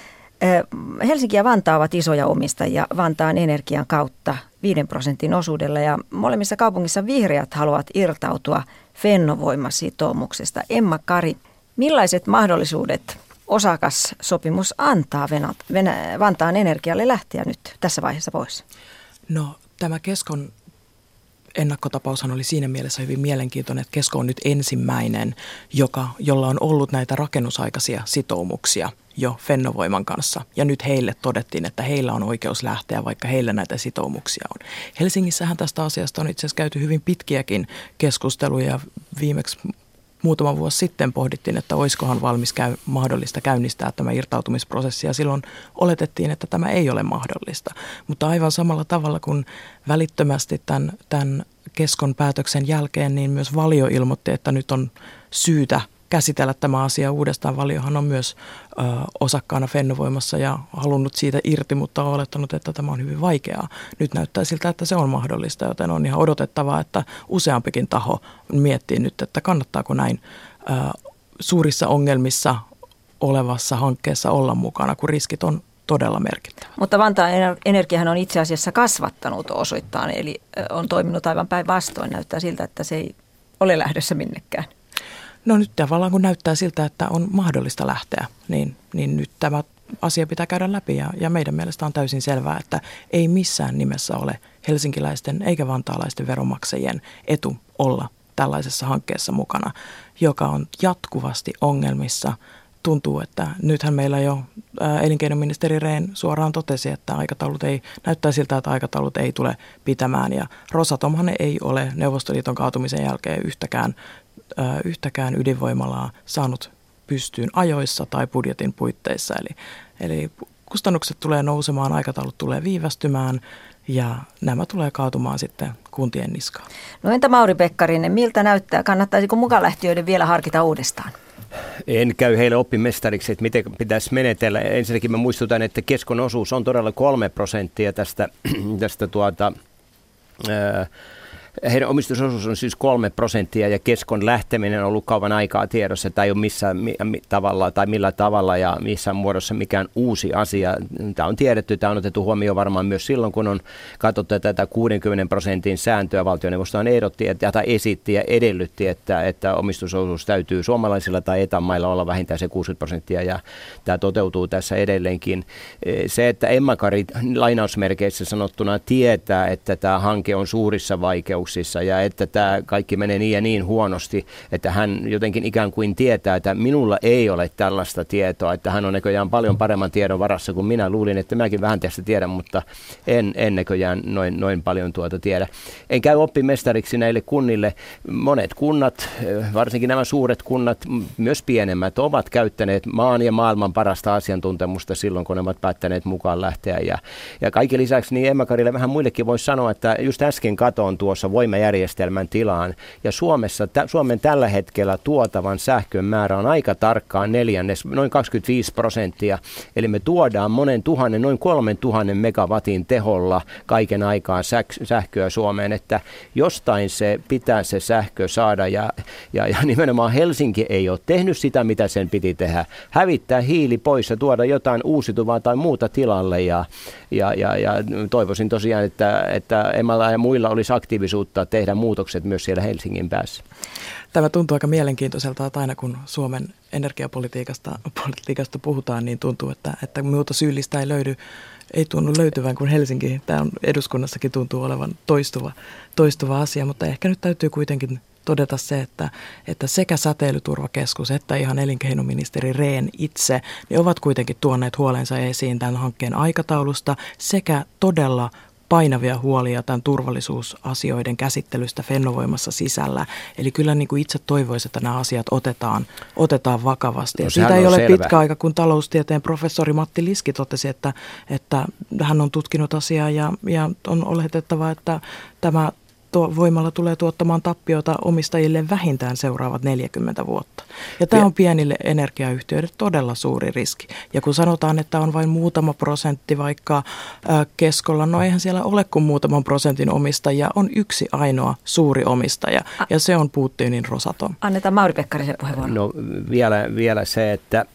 Helsinki ja Vantaa ovat isoja omistajia Vantaan Energian kautta viiden prosentin osuudella ja molemmissa kaupungissa vihreät haluavat irtautua Fennovoima-sitoumuksesta. Emma Kari, millaiset mahdollisuudet osakassopimus antaa Venä- Venä- Vantaan Energialle lähteä nyt tässä vaiheessa pois? No, tämä Keskon ennakkotapaushan oli siinä mielessä hyvin mielenkiintoinen, että Kesko on nyt ensimmäinen, joka, jolla on ollut näitä rakennusaikaisia sitoumuksia jo Fennovoiman kanssa. Ja nyt heille todettiin, että heillä on oikeus lähteä, vaikka heillä näitä sitoumuksia on. Helsingissähän tästä asiasta on itse asiassa käyty hyvin pitkiäkin keskusteluja. Viimeksi muutama vuosi sitten pohdittiin, että olisikohan valmis käy, mahdollista käynnistää tämä irtautumisprosessi. Ja silloin oletettiin, että tämä ei ole mahdollista. Mutta aivan samalla tavalla kuin välittömästi tämän, tämän Keskon päätöksen jälkeen, niin myös Valio ilmoitti, että nyt on syytä käsitellä tämä asia uudestaan. Valiohan on myös ö, osakkaana Fennovoimassa ja halunnut siitä irti, mutta on olettanut, että tämä on hyvin vaikeaa. Nyt näyttää siltä, että se on mahdollista, joten on ihan odotettavaa, että useampikin taho miettii nyt, että kannattaako näin ö, suurissa ongelmissa olevassa hankkeessa olla mukana, kun riskit on todella merkittävä. Mutta Vantaan Energiahan on itse asiassa kasvattanut osoittaan, eli on toiminut aivan päinvastoin. Näyttää siltä, että se ei ole lähdössä minnekään. No nyt tavallaan kun näyttää siltä, että on mahdollista lähteä, niin, niin nyt tämä asia pitää käydä läpi ja, ja meidän mielestä on täysin selvää, että ei missään nimessä ole helsinkiläisten eikä vantaalaisten veronmaksajien etu olla tällaisessa hankkeessa mukana, joka on jatkuvasti ongelmissa. Tuntuu, että nythän meillä jo ää, elinkeinoministeri Rehn suoraan totesi, että aikataulut ei, näyttää siltä, että aikataulut ei tule pitämään. Ja Rosatomhan ei ole Neuvostoliiton kaatumisen jälkeen yhtäkään, ää, yhtäkään ydinvoimalaa saanut pystyyn ajoissa tai budjetin puitteissa. Eli, eli kustannukset tulee nousemaan, aikataulut tulee viivästymään ja nämä tulee kaatumaan sitten kuntien niskaan. No entä Mauri Pekkarinen, miltä näyttää? Kannattaisiko mukaanlähtiöiden vielä harkita uudestaan? En käy heille oppimestariksi, että miten pitäisi menetellä. Ensinnäkin mä muistutan, että Keskon osuus on todella kolme prosenttia tästä, tästä tuota, ää, heidän omistusosuus on siis kolme prosenttia ja Keskon lähteminen on ollut kauan aikaa tiedossa. Tämä ei ole missään mi- mi- tavalla tai millä tavalla ja missään muodossa mikään uusi asia. Tämä on tiedetty, tämä on otettu huomioon varmaan myös silloin, kun on katsottu tätä kuudenkymmenen prosentin sääntöä. Valtioneuvostohan ehdotti että, tai esitti ja edellytti, että, että omistusosuus täytyy suomalaisilla tai etämailla olla vähintään se kuusikymmentä prosenttia ja tämä toteutuu tässä edelleenkin. Se, että Emma Kari lainausmerkeissä sanottuna tietää, että tämä hanke on suurissa vaikeuksissa, ja että tämä kaikki menee niin ja niin huonosti, että hän jotenkin ikään kuin tietää, että minulla ei ole tällaista tietoa, että hän on näköjään paljon paremman tiedon varassa kuin minä. Luulin, että mäkin vähän tästä tiedän, mutta en, en näköjään noin, noin paljon tuota tiedä. En käy oppimestariksi näille kunnille. Monet kunnat, varsinkin nämä suuret kunnat, myös pienemmät, ovat käyttäneet maan ja maailman parasta asiantuntemusta silloin, kun ne ovat päättäneet mukaan lähteä. Ja, ja kaiken lisäksi niin Emma Karille vähän muillekin voisi sanoa, että just äsken katoin tuossa voimajärjestelmän tilaan. Ja Suomessa, tä, Suomen tällä hetkellä tuotavan sähkön määrä on aika tarkkaan neljännes, noin kaksikymmentäviisi prosenttia. Eli me tuodaan monen tuhannen, noin kolmen tuhannen megawatin teholla kaiken aikaa säk- sähköä Suomeen. Että jostain se pitää se sähkö saada ja, ja, ja nimenomaan Helsinki ei ole tehnyt sitä, mitä sen piti tehdä. Hävittää hiili pois ja tuoda jotain uusiutuvaa tai muuta tilalle. Ja, ja, ja, ja toivoisin tosiaan, että, että Emmalla ja muilla olisi aktiivisuutta tehdä muutokset myös siellä Helsingin päässä. Tämä tuntuu aika mielenkiintoiselta, että aina kun Suomen energiapolitiikasta politiikasta puhutaan, niin tuntuu, että, että muuta syyllistä ei löydy, ei tunnu löytyvän kuin Helsinki. Tämä on eduskunnassakin tuntuu olevan toistuva, toistuva asia, mutta ehkä nyt täytyy kuitenkin todeta se, että, että sekä Säteilyturvakeskus että ihan elinkeinoministeri Rehn itse niin ovat kuitenkin tuoneet huolensa esiin tämän hankkeen aikataulusta sekä todella painavia huolia tämän turvallisuusasioiden käsittelystä Fennovoimassa sisällä. Eli kyllä niin kuin itse toivoisin, että nämä asiat otetaan, otetaan vakavasti. No, siitä ei ole selvä. Pitkä aika, kun taloustieteen professori Matti Liski totesi, että, että hän on tutkinut asiaa ja, ja on oletettava, että tämä tuo voimalla tulee tuottamaan tappiota omistajille vähintään seuraavat neljäkymmentä vuotta. Ja tämä on pienille energiayhtiöille todella suuri riski. Ja kun sanotaan, että on vain muutama prosentti vaikka ää, Keskolla, no eihän siellä ole kuin muutaman prosentin omistajia, on yksi ainoa suuri omistaja ja se on Putinin Rosatom. Annetaan Mauri Pekkarisen puheenvuoron. No vielä, vielä se, että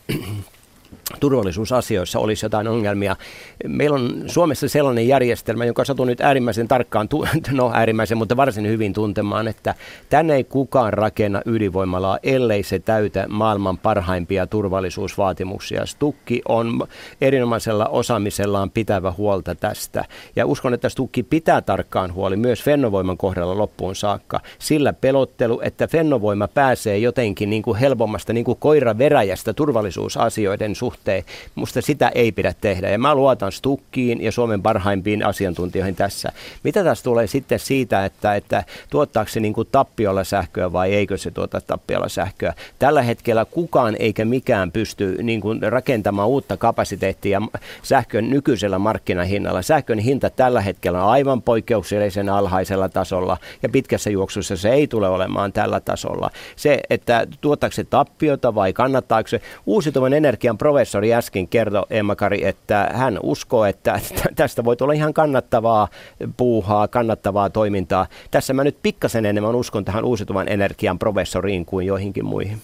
turvallisuusasioissa olisi jotain ongelmia. Meillä on Suomessa sellainen järjestelmä, joka sattuu nyt äärimmäisen tarkkaan, no äärimmäisen, mutta varsin hyvin tuntemaan, että tänne ei kukaan rakenna ydinvoimalaa, ellei se täytä maailman parhaimpia turvallisuusvaatimuksia. Stukki on erinomaisella osaamisellaan pitävä huolta tästä. Ja uskon, että Stukki pitää tarkkaan huoli myös Fennovoiman kohdalla loppuun saakka. Sillä pelottelu, että Fennovoima pääsee jotenkin niin kuin helpommasta, niin kuin koira veräjästä turvallisuusasioiden suhteen. Musta sitä ei pidä tehdä ja mä luotan Stukkiin ja Suomen parhaimpiin asiantuntijoihin tässä. Mitä tässä tulee sitten siitä, että, että tuottaako se niin kuin tappiolla sähköä vai eikö se tuota tappiolla sähköä? Tällä hetkellä kukaan eikä mikään pysty niin kuin rakentamaan uutta kapasiteettia sähkön nykyisellä markkinahinnalla. Sähkön hinta tällä hetkellä on aivan poikkeuksellisen alhaisella tasolla ja pitkässä juoksussa se ei tule olemaan tällä tasolla. Se, että tuottaako se tappiota vai kannattaako se uusiutuvan energian professori äsken kertoi Emma Kari, että hän uskoo, että tästä voi tulla ihan kannattavaa puuhaa, kannattavaa toimintaa. Tässä mä nyt pikkasen enemmän uskon tähän uusiutuvan energian professoriin kuin joihinkin muihin.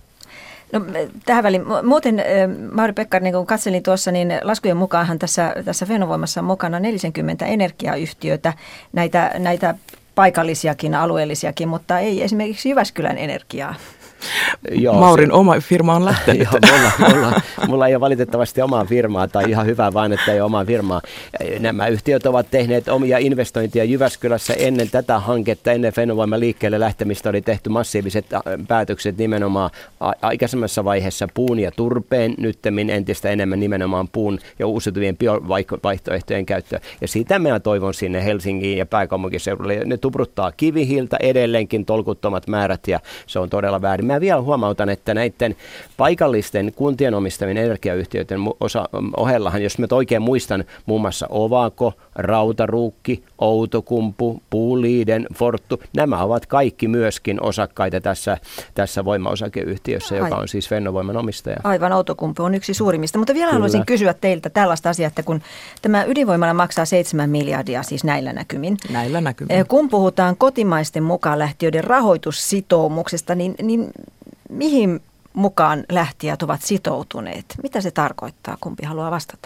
No tähän väliin, muuten Mauri Pekkarinen, kun katselin tuossa, niin laskujen mukaanhan tässä, tässä Fennovoimassa on mukana neljäkymmentä energiayhtiötä, näitä, näitä paikallisiakin, alueellisiakin, mutta ei esimerkiksi Jyväskylän Energiaa. Joo, Maurin se, oma firma on lähtenyt. Joo, mulla, mulla, mulla ei ole valitettavasti omaa firmaa, tai ihan hyvä vaan, että ei ole omaa firmaa. Nämä yhtiöt ovat tehneet omia investointia Jyväskylässä ennen tätä hanketta, ennen Fennovoiman liikkeelle lähtemistä oli tehty massiiviset päätökset nimenomaan aikaisemmassa vaiheessa puun ja turpeen, nyttemmin entistä enemmän nimenomaan puun ja uusiutuvien biovaihtoehtojen käyttöä. Ja sitä minä toivon sinne Helsingiin ja pääkaupunkiseudulle. Ne tupruttaa kivihiiltä edelleenkin tolkuttomat määrät ja se on todella väärin. Mä vielä huomautan, että näiden paikallisten kuntien omistamien energiayhtiöiden osa, ohellahan, jos mä oikein muistan, muun muassa Ovako, Rautaruukki, Outokumpu, Puuliiden, Forttu, nämä ovat kaikki myöskin osakkaita tässä, tässä voimaosakeyhtiössä, joka on siis Fennovoiman omistaja. Aivan, Outokumpu on yksi suurimmista, mutta vielä Kyllä. haluaisin kysyä teiltä tällaista asiaa, että kun tämä ydinvoimala maksaa seitsemän miljardia siis näillä näkymin. Näillä näkymin. Kun puhutaan kotimaisten mukaan lähtiöiden rahoitussitoumuksesta, niin, niin mihin mukaan lähtijät ovat sitoutuneet? Mitä se tarkoittaa? Kumpi haluaa vastata?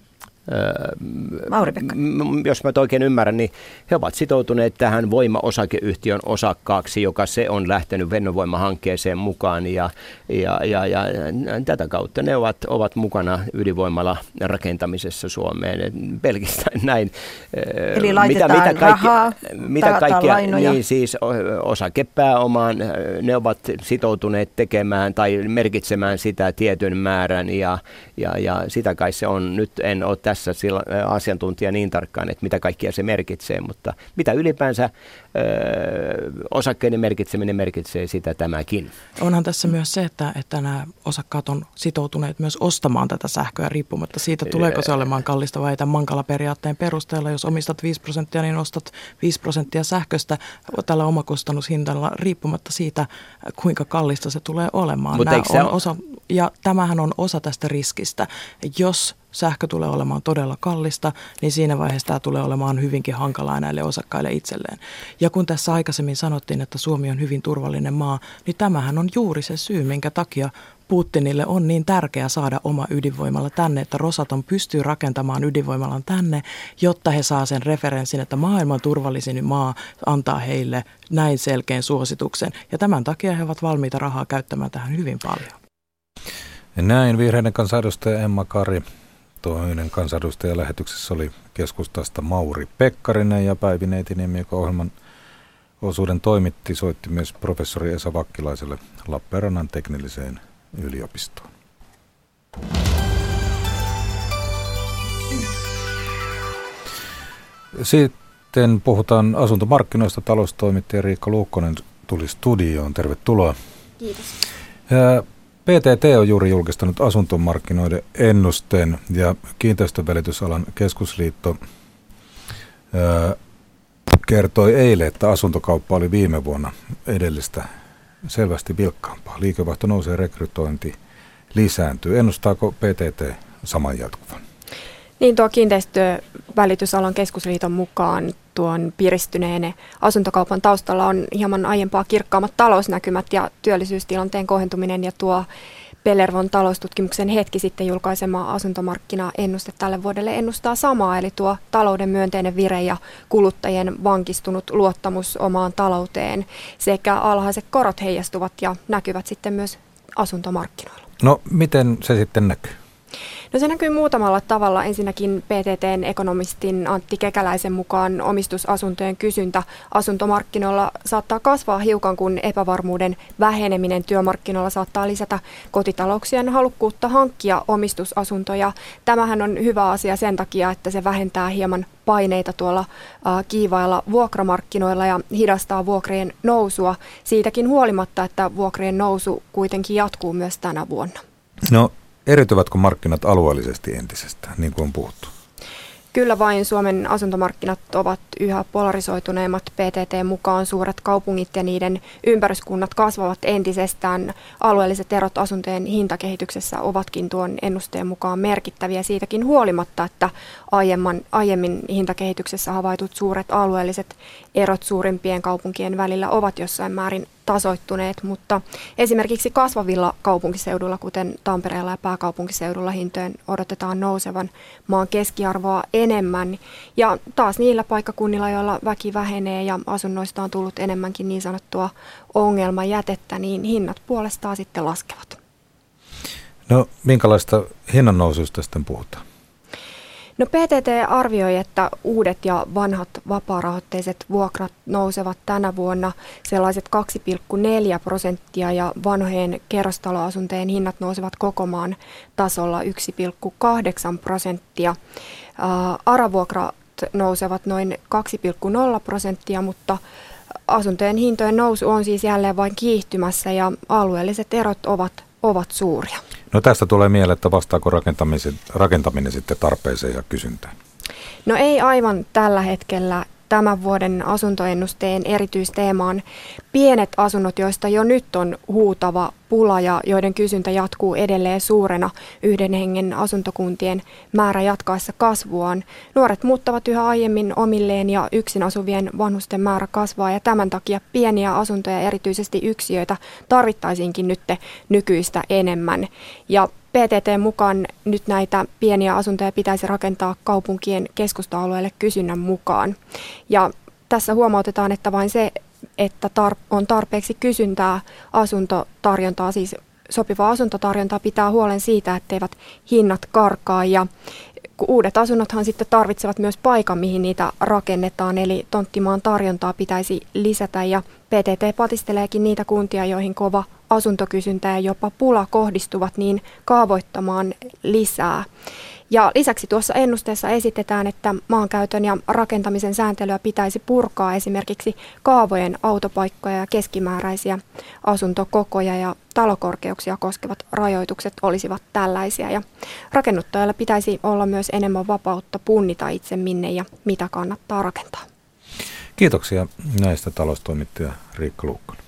Mauri-Pekka. Jos mä oikein ymmärrän, niin he ovat sitoutuneet tähän voimaosakeyhtiön osakkaaksi, joka se on lähtenyt Fennovoima-hankkeeseen mukaan ja, ja, ja, ja tätä kautta ne ovat, ovat mukana ydinvoimalla rakentamisessa Suomeen. Pelkästään näin. Eli laitetaan mitä, mitä kaikki, rahaa, mitä kaikkia, niin siis osakepääomaan, ne ovat sitoutuneet tekemään tai merkitsemään sitä tietyn määrän ja, ja, ja sitä kai se on. Nyt en ole tässä asiantuntija niin tarkkaan, että mitä kaikkia se merkitsee, mutta mitä ylipäänsä ö, osakkeiden merkitseminen merkitsee, sitä tämäkin. Onhan tässä myös se, että, että nämä osakkaat on sitoutuneet myös ostamaan tätä sähköä riippumatta siitä, tuleeko se olemaan kallista vai tämän Mankala-periaatteen perusteella. Jos omistat viisi prosenttia, niin ostat viisi prosenttia sähköstä tällä omakustannushintalla riippumatta siitä, kuinka kallista se tulee olemaan. On osa, ja tämähän on osa tästä riskistä. Jos sähkö tulee olemaan todella kallista, niin siinä vaiheessa tämä tulee olemaan hyvinkin hankalaa näille osakkaille itselleen. Ja kun tässä aikaisemmin sanottiin, että Suomi on hyvin turvallinen maa, niin tämähän on juuri se syy, minkä takia Putinille on niin tärkeää saada oma ydinvoimala tänne, että Rosatom pystyy rakentamaan ydinvoimalan tänne, jotta he saa sen referenssin, että maailman turvallisin maa antaa heille näin selkeän suosituksen. Ja tämän takia he ovat valmiita rahaa käyttämään tähän hyvin paljon. Ja näin vihreiden kansanedustaja Emma Kari. Toinen kansanedustaja lähetyksessä oli keskustasta Mauri Pekkarinen ja Päivi Neitiniemi, joka ohjelman osuuden toimitti, soitti myös professori Esa Vakkilaiselle Lappeenrannan teknilliseen yliopistoon. Sitten puhutaan asuntomarkkinoista. Taloustoimittaja Riikka Luukkonen tuli studioon. Tervetuloa. Kiitos. Ja P T T on juuri julkistanut asuntomarkkinoiden ennusteen ja kiinteistönvälitysalan keskusliitto ää, kertoi eilen, että asuntokauppa oli viime vuonna edellistä selvästi vilkkaampaa. Liikevaihto nousee, rekrytointi lisääntyy. Ennustaako P T T saman jatkuvan? Niin, tuo kiinteistövälitysalan keskusliiton mukaan tuon piristyneen asuntokaupan taustalla on hieman aiempaa kirkkaammat talousnäkymät ja työllisyystilanteen kohentuminen, ja tuo Pellervon taloustutkimuksen hetki sitten julkaisema asuntomarkkinaennuste tälle vuodelle ennustaa samaa, eli tuo talouden myönteinen vire ja kuluttajien vankistunut luottamus omaan talouteen sekä alhaiset korot heijastuvat ja näkyvät sitten myös asuntomarkkinoilla. No, miten se sitten näkyy? No se näkyy muutamalla tavalla. Ensinnäkin P T T:n ekonomistin Antti Kekäläisen mukaan omistusasuntojen kysyntä asuntomarkkinoilla saattaa kasvaa hiukan, kun epävarmuuden väheneminen työmarkkinoilla saattaa lisätä kotitalouksien halukkuutta hankkia omistusasuntoja. Tämähän on hyvä asia sen takia, että se vähentää hieman paineita tuolla äh, kiivailla vuokramarkkinoilla ja hidastaa vuokrien nousua siitäkin huolimatta, että vuokrien nousu kuitenkin jatkuu myös tänä vuonna. No, eriytyvätkö markkinat alueellisesti entisestään, niin kuin on puhuttu? Kyllä vain, Suomen asuntomarkkinat ovat yhä polarisoituneemmat. P T T mukaan suuret kaupungit ja niiden ympäryskunnat kasvavat entisestään. Alueelliset erot asuntojen hintakehityksessä ovatkin tuon ennusteen mukaan merkittäviä siitäkin huolimatta, että aiemman, aiemmin hintakehityksessä havaitut suuret alueelliset erot suurimpien kaupunkien välillä ovat jossain määrin tasoittuneet, mutta esimerkiksi kasvavilla kaupunkiseuduilla, kuten Tampereella ja pääkaupunkiseudulla, hintojen odotetaan nousevan maan keskiarvoa enemmän. Ja taas niillä niillä paikkakunnilla, joilla väki vähenee ja asunnoista on tullut enemmänkin niin sanottua ongelmajätettä, niin hinnat puolestaan sitten laskevat. No minkälaista hinnannoususta sitten puhutaan? No P T T arvioi, että uudet ja vanhat vapaarahoitteiset vuokrat nousevat tänä vuonna sellaiset kaksi pilkku neljä prosenttia ja vanhojen kerrostaloasuntojen hinnat nousevat koko maan tasolla yksi pilkku kahdeksan prosenttia. A R A-vuokrat nousevat noin kaksi pilkku nolla prosenttia, mutta asuntojen hintojen nousu on siis jälleen vain kiihtymässä ja alueelliset erot ovat, ovat suuria. No tästä tulee mieleen, että vastaako rakentaminen, rakentaminen sitten tarpeeseen ja kysyntään? No ei aivan tällä hetkellä. Tämän vuoden asuntoennusteen erityisteema on pienet asunnot, joista jo nyt on huutava pula ja joiden kysyntä jatkuu edelleen suurena yhden hengen asuntokuntien määrä jatkaessa kasvuaan. Nuoret muuttavat yhä aiemmin omilleen ja yksin asuvien vanhusten määrä kasvaa ja tämän takia pieniä asuntoja, erityisesti yksiöitä, tarvittaisiinkin nyt nykyistä enemmän. Ja P T T mukaan nyt näitä pieniä asuntoja pitäisi rakentaa kaupunkien keskusta-alueelle kysynnän mukaan. Ja tässä huomautetaan, että vain se, että tar- on tarpeeksi kysyntää asuntotarjontaa, siis sopivaa asuntotarjontaa, pitää huolen siitä, etteivät hinnat karkaa. Ja uudet asunnothan sitten tarvitsevat myös paikan, mihin niitä rakennetaan, eli tonttimaan tarjontaa pitäisi lisätä. Ja P T T patisteleekin niitä kuntia, joihin kova asuntokysyntä ja jopa pula kohdistuvat, niin kaavoittamaan lisää. Ja lisäksi tuossa ennusteessa esitetään, että maankäytön ja rakentamisen sääntelyä pitäisi purkaa, esimerkiksi kaavojen autopaikkoja ja keskimääräisiä asuntokokoja ja talokorkeuksia koskevat rajoitukset olisivat tällaisia. Ja rakennuttajalla pitäisi olla myös enemmän vapautta punnita itse minne ja mitä kannattaa rakentaa. Kiitoksia näistä taloustoimittaja Riikka Luukkonen.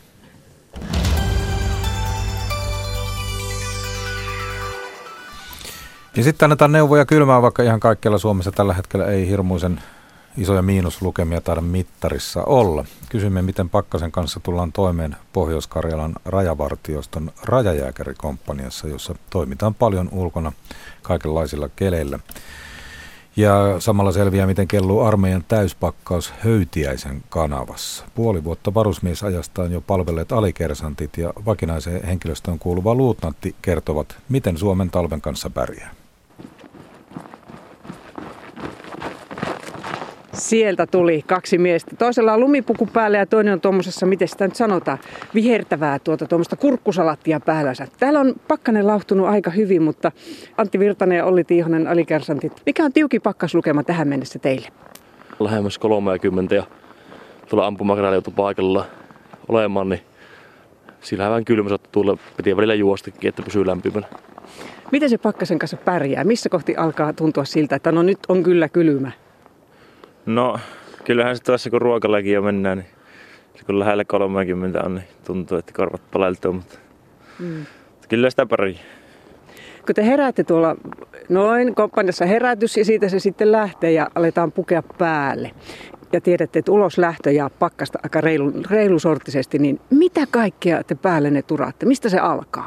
Ja sitten annetaan neuvoja kylmään, vaikka ihan kaikkialla Suomessa tällä hetkellä ei hirmuisen isoja miinuslukemia taida mittarissa olla. Kysymme, miten pakkasen kanssa tullaan toimeen Pohjois-Karjalan rajavartioston rajajääkärikomppaniassa, jossa toimitaan paljon ulkona kaikenlaisilla keleillä. Ja samalla selviää, miten kelluu armeijan täyspakkaus Höytiäisen kanavassa. Puoli vuotta varusmiesajastaan jo palvelleet alikersantit ja vakinaiseen henkilöstöön kuuluva luutnantti kertovat, miten Suomen talven kanssa pärjää. Sieltä tuli kaksi miestä. Toisella on lumipuku päällä ja toinen on tuommoisessa, miten sitä nyt sanotaan, vihertävää tuota tuommoista kurkkusalattia päällänsä. Täällä on pakkanen lauhtunut aika hyvin, mutta Antti Virtanen ja Olli Tiihonen alikersantit. Mikä on tiukin pakkaslukema tähän mennessä teille? Lähemmäs kolmekymmentä ja tuolla ampumakenällä joutui paikalla olemaan, niin sillä vähän kylmä saattaa tulla. Piti välillä juostakin, että pysyy lämpimänä. Miten se pakkasen kanssa pärjää? Missä kohti alkaa tuntua siltä, että no nyt on kyllä kylmä? No, kyllähän se tässä kun ruokallakin jo mennään, niin kun lähellä kolmekymmentä on, niin tuntuu, että korvat paleltuu, mutta mm. kyllä sitä pärjää. Kun te heräätte tuolla noin komppaniassa herätys ja siitä se sitten lähtee ja aletaan pukea päälle. Ja tiedätte, että ulos lähtö ja pakkasta aika reilu, reilusorttisesti, niin mitä kaikkea te päälle ne turaatte? Mistä se alkaa?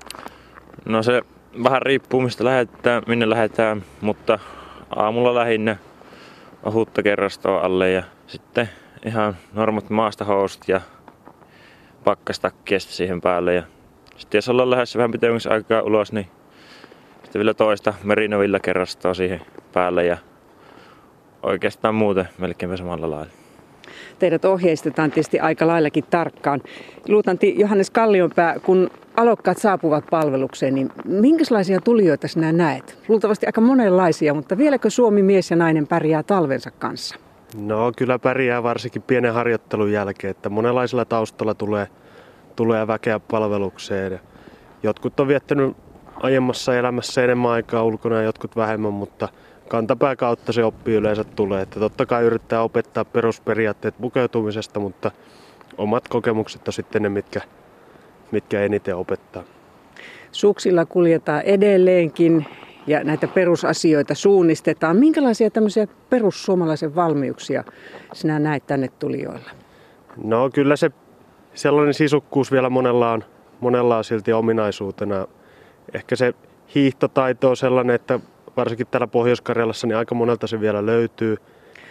No se vähän riippuu mistä lähdetään, minne lähdetään, mutta aamulla lähinnä ohutta kerrastoa alle ja sitten ihan normat maastahousut ja pakkastakkia siihen päälle. Ja sitten jos ollaan lähdössä vähän pitemmäksi aikaa ulos, niin sitten vielä toista merinovilla kerrastoa siihen päälle ja oikeastaan muuten melkein samalla lailla. Teidät ohjeistetaan tietysti aika laillakin tarkkaan. Luutnantti Johannes Kallionpää, kun alokkaat saapuvat palvelukseen, niin minkälaisia tulijoita sinä näet? Luultavasti aika monenlaisia, mutta vieläkö Suomi mies ja nainen pärjää talvensa kanssa? No kyllä pärjää varsinkin pienen harjoittelun jälkeen, että monenlaisilla taustalla tulee, tulee väkeä palvelukseen. Jotkut on viettänyt aiemmassa elämässä enemmän aikaa ulkona ja jotkut vähemmän, mutta kantapää kautta se oppi yleensä tulee. Että totta kai yrittää opettaa perusperiaatteet pukeutumisesta, mutta omat kokemukset on sitten ne, mitkä, mitkä eniten opettaa. Suksilla kuljetaan edelleenkin ja näitä perusasioita suunnistetaan. Minkälaisia tämmöisiä perussuomalaisen valmiuksia sinä näet tänne tulijoilla? No kyllä se sellainen sisukkuus vielä monella on, monella on silti ominaisuutena. Ehkä se hiihtotaito on sellainen, että varsinkin täällä Pohjois-Karjalassa niin aika monelta se vielä löytyy.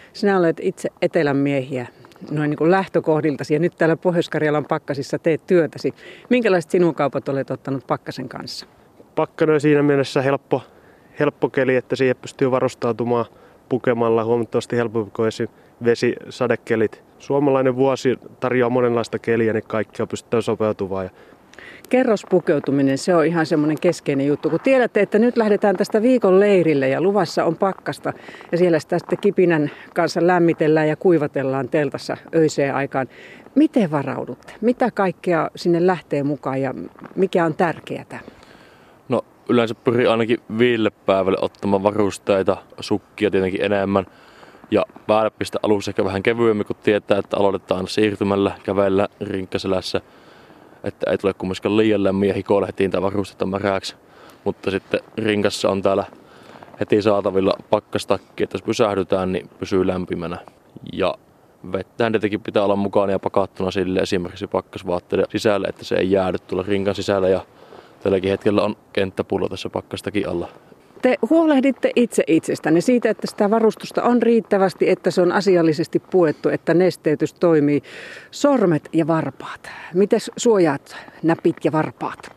Sinä olet itse etelän miehiä noin niin kuin lähtökohdiltasi ja nyt täällä Pohjois-Karjalan pakkasissa teet työtäsi. Minkälaiset sinun kaupat olet ottanut pakkasen kanssa? Pakkanen on siinä mielessä helppo, helppo keli, että siihen pystyy varustautumaan pukemalla huomattavasti helpompi kuin esim. Vesi-sadekelit. Suomalainen vuosi tarjoaa monenlaista keliä, niin kaikkia pystytään sopeutumaan. Kerrospukeutuminen, se on ihan semmoinen keskeinen juttu. Kun tiedätte, että nyt lähdetään tästä viikon leirille ja luvassa on pakkasta ja siellä sitä sitten kipinän kanssa lämmitellään ja kuivatellaan teltassa öiseen aikaan. Miten varaudutte? Mitä kaikkea sinne lähtee mukaan ja mikä on tärkeää? No yleensä pyrin ainakin viidelle päivälle ottamaan varusteita, sukkia tietenkin enemmän. Ja päälle pistä alussa ehkä vähän kevyemmin, kun tietää, että aloitetaan siirtymällä, kävellä rinkkaselässä. Että ei tule kumminkaan liian lämmin ja hikoilla heti niitä varustetta märäksi. Mutta sitten rinkassa on täällä heti saatavilla pakkastakki, että jos pysähdytään, niin pysyy lämpimänä. Ja vettähän tietenkin pitää olla mukana ja pakattuna sille esimerkiksi pakkasvaatteiden sisälle, että se ei jäädy tuolla rinkan sisällä. Ja tälläkin hetkellä on kenttäpullo tässä pakkastakin alla. Te huolehditte itse itsestänne siitä, että sitä varustusta on riittävästi, että se on asiallisesti puettu, että nesteytys toimii. Sormet ja varpaat. Mites suojaat näpit ja varpaat?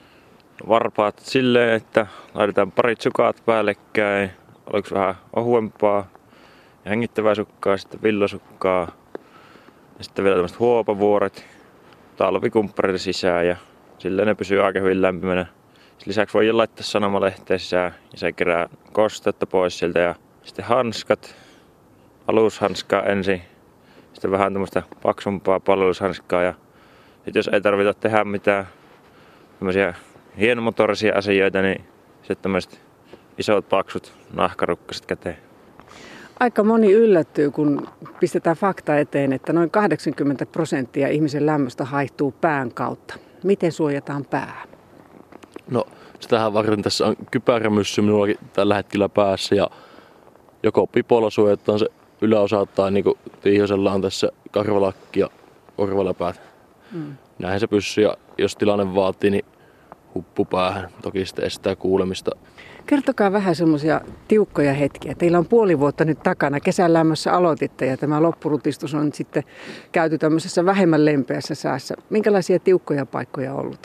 Varpaat silleen, että laitetaan parit sukat päällekkäin. Oliko vähän ohuempaa ja hengittävää sukkaa, sitten villasukkaa. Ja sitten vielä tämmöiset huopavuoret, talvikumppareita sisään ja silleen ne pysyy aika hyvin lämpimänä. Lisäksi voi laittaa sanomalehteen sisään ja se kerää kostetta pois sieltä ja sitten hanskat, alushanskaa ensin, sitten vähän tämmöistä paksumpaa palvelushanskaa ja sitten jos ei tarvita tehdä mitään tämmöisiä hienomotorisia asioita, niin sitten tämmöiset isot paksut nahkarukkaset käteen. Aika moni yllättyy, kun pistetään fakta eteen, että noin kahdeksankymmentä prosenttia ihmisen lämmöstä haihtuu pään kautta. Miten suojataan pää? No, sitähän varten tässä on kypärämyssy minullakin tällä hetkellä päässä ja joko pipolla suojataan se yläosa tai niin kuin Tiihosella on tässä karvalakki ja korvaläpäät. Mm. Näinhän se pysyy ja jos tilanne vaatii, niin huppu päähän. Toki sitten estää kuulemista. Kertokaa vähän semmoisia tiukkoja hetkiä. Teillä on puoli vuotta nyt takana. Kesän lämmössä aloititte ja tämä loppurutistus on nyt sitten käyty tämmöisessä vähemmän lempeässä säässä. Minkälaisia tiukkoja paikkoja on ollut?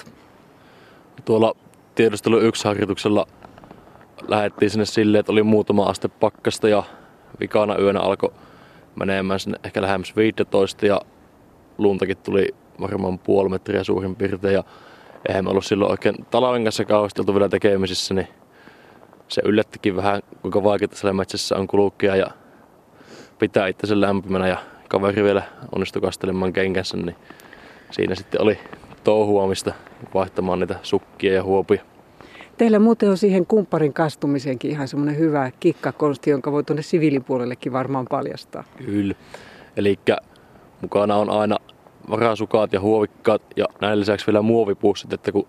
Tuolla tiedustelu yksi harjoituksella lähdettiin sinne silleen, että oli muutama aste pakkasta ja vikana yönä alkoi menemään sinne ehkä lähemmäs viisitoista ja luntakin tuli varmaan puoli metriä suurin piirtein ja eihän me ollut silloin oikein talven kanssa kauheasti oltu vielä tekemisissä, niin se yllättikin vähän kuinka vaikeaa siellä metsässä on kulkea ja pitää itsensä lämpimänä ja kaveri vielä onnistui kastelemaan kenkänsä, niin siinä sitten oli touhuamista vaihtamaan niitä sukkia ja huopia. Teillä muuten on siihen kumpparin kastumiseenkin ihan semmoinen hyvä kikkakonsti, jonka voi tuonne siviilipuolellekin varmaan paljastaa. Kyllä. Elikkä mukana on aina varasukat ja huovikkaat ja näin lisäksi vielä muovipussit, että kun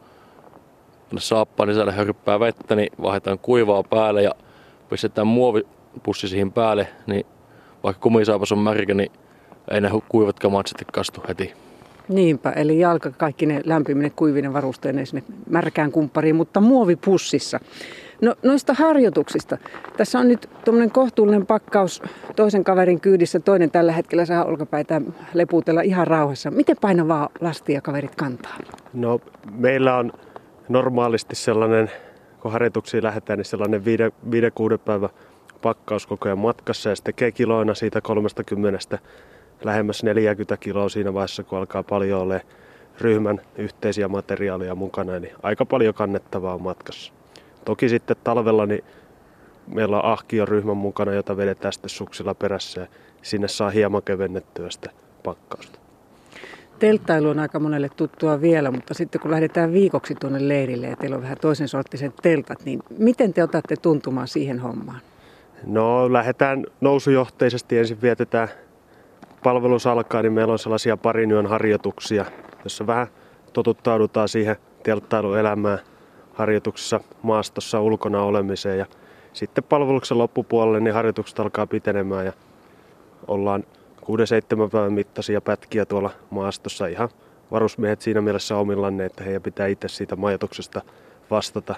saappaan sisällä hörppää vettä, niin vaihdetaan kuivaa päälle ja pistetään muovipussi siihen päälle, niin vaikka kumisaapas on märkä, niin ei ne kuivat kamat sitten kastu heti. Niinpä, eli jalka kaikki ne lämpiminen kuivinen varusteinen sinne märkään kumppariin, mutta muovipussissa. No noista harjoituksista. Tässä on nyt tuommoinen kohtuullinen pakkaus toisen kaverin kyydissä, toinen tällä hetkellä saa olkapäitä leputella ihan rauhassa. Miten painavaa lastia kaverit kantaa? No meillä on normaalisti sellainen, kun harjoituksiin lähdetään, niin sellainen viiden, viiden kuuden päivän pakkaus koko ajan matkassa ja sitten tekee kiloina siitä kolmekymmentä lähemmäs neljäkymmentä kiloa siinä vaiheessa, kun alkaa paljon olemaan ryhmän yhteisiä materiaaleja mukana, niin aika paljon kannettavaa on matkassa. Toki sitten talvella niin meillä on ahkio-ryhmän mukana, jota vedetään sitten suksilla perässä ja sinne saa hieman kevennettyä sitä pakkausta. Telttailu on aika monelle tuttua vielä, mutta sitten kun lähdetään viikoksi tuonne leirille ja teillä on vähän toisen sorttiset teltat, niin miten te otatte tuntumaan siihen hommaan? No lähdetään nousujohteisesti, ensin vietetään palvelus alkaa, niin meillä on sellaisia parin yön harjoituksia, jossa vähän totuttaudutaan siihen telttailuelämään harjoituksessa maastossa ulkona olemiseen. Ja sitten palveluksen loppupuolelle niin harjoitukset alkaa pitenemään ja ollaan kuuden seitsemän päivän mittaisia pätkiä tuolla maastossa. Ihan varusmiehet siinä mielessä omillanne, että heidän pitää itse siitä majoituksesta vastata.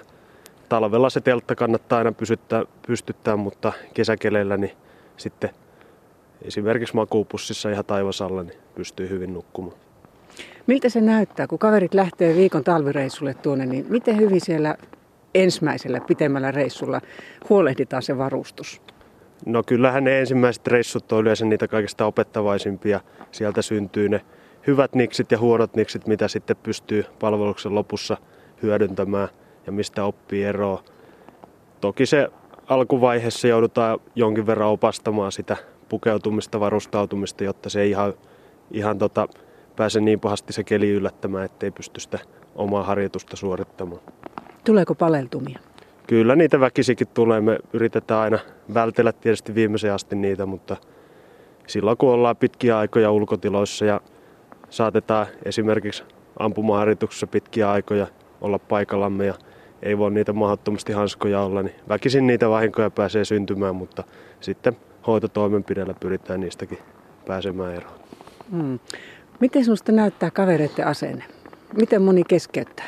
Talvella se teltta kannattaa aina pysyttää, pystyttää, mutta kesäkeleillä niin sitten esimerkiksi makuupussissa ihan taivasalla, niin pystyy hyvin nukkumaan. Miltä se näyttää, kun kaverit lähtee viikon talvireissulle tuonne, niin miten hyvin siellä ensimmäisellä pitemmällä reissulla huolehditaan se varustus? No kyllähän ne ensimmäiset reissut on yleensä niitä kaikista opettavaisimpia. Sieltä syntyy ne hyvät niksit ja huonot niksit, mitä sitten pystyy palveluksen lopussa hyödyntämään ja mistä oppii eroa. Toki se alkuvaiheessa joudutaan jonkin verran opastamaan sitä pukeutumista, varustautumista, jotta se ei ihan, ihan tota, pääse niin pahasti se keli yllättämään, ettei pysty sitä omaa harjoitusta suorittamaan. Tuleeko paleltumia? Kyllä niitä väkisikin tulee. Me yritetään aina vältellä tietysti viimeiseen asti niitä, mutta silloin kun ollaan pitkiä aikoja ulkotiloissa ja saatetaan esimerkiksi ampumaharjoituksessa pitkiä aikoja olla paikallamme ja ei voi niitä mahdottomasti hanskoja olla, niin väkisin niitä vahinkoja pääsee syntymään, mutta sitten hoitotoimenpiteellä pyritään niistäkin pääsemään eroon. Hmm. Miten sinusta näyttää kavereiden asenne? Miten moni keskeyttää?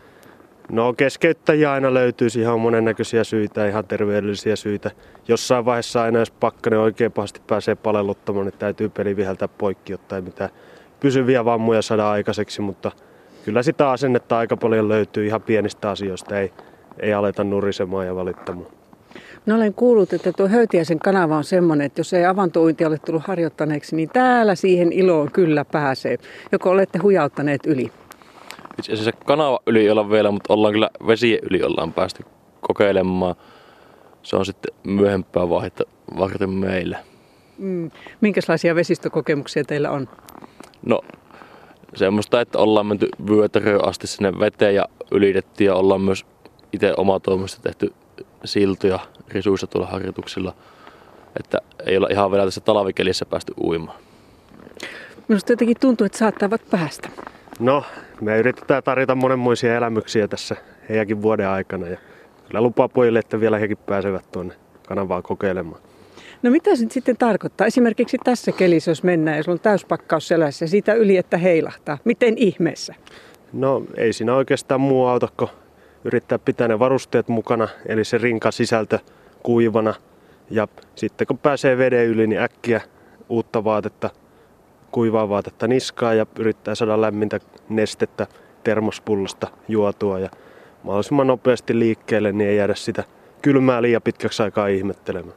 No keskeyttäjiä aina löytyy, siihen on monennäköisiä syitä, ihan terveellisiä syitä. Jossain vaiheessa aina jos pakkanen oikein pahasti pääsee palelluttamaan, niin täytyy peli viheltää poikki, jotta ei mitään pysyviä vammoja saada aikaiseksi, mutta kyllä sitä asennetta aika paljon löytyy ihan pienistä asioista, ei, ei aleta nurisemaan ja valittamaan. No olen kuullut, että tuo Höytiäisen kanava on semmoinen, että jos ei avantouintia ole tullut harjoittaneeksi, niin täällä siihen iloon kyllä pääsee. Joko olette hujauttaneet yli? Itse asiassa kanava yli ei olla vielä, mutta ollaan kyllä vesien yli ollaan päästy kokeilemaan. Se on sitten myöhempää vaihetta varten meillä. Mm. Minkälaisia vesistökokemuksia teillä on? No semmoista, että ollaan menty vyötäröön asti sinne veteen ja ylitettiin ja ollaan myös itse omatoimisesti tehty siltoja risuissa tuolla harjoituksilla. Että ei olla ihan vielä tässä talvikelissä päästy uimaan. Minusta jotenkin tuntuu, että saattavat päästä. No, me yritetään tarjota monenmoisia elämyksiä tässä heidänkin vuoden aikana ja kyllä lupaa pojille, että vielä hekin pääsevät tuonne kanavaan kokeilemaan. No mitä se sitten tarkoittaa? Esimerkiksi tässä kelissä, jos mennään ja sulla on täyspakkaus selässä ja siitä yli, että heilahtaa. Miten ihmeessä? No ei siinä oikeastaan muu auta, kun yrittää pitää ne varusteet mukana, eli se rinkasisältö kuivana. Ja sitten kun pääsee veden yli, niin äkkiä uutta vaatetta, kuivaa vaatetta niskaa ja yrittää saada lämmintä nestettä termospullosta juotua ja mahdollisimman nopeasti liikkeelle, niin ei jäädä sitä kylmää liian pitkäksi aikaa ihmettelemään.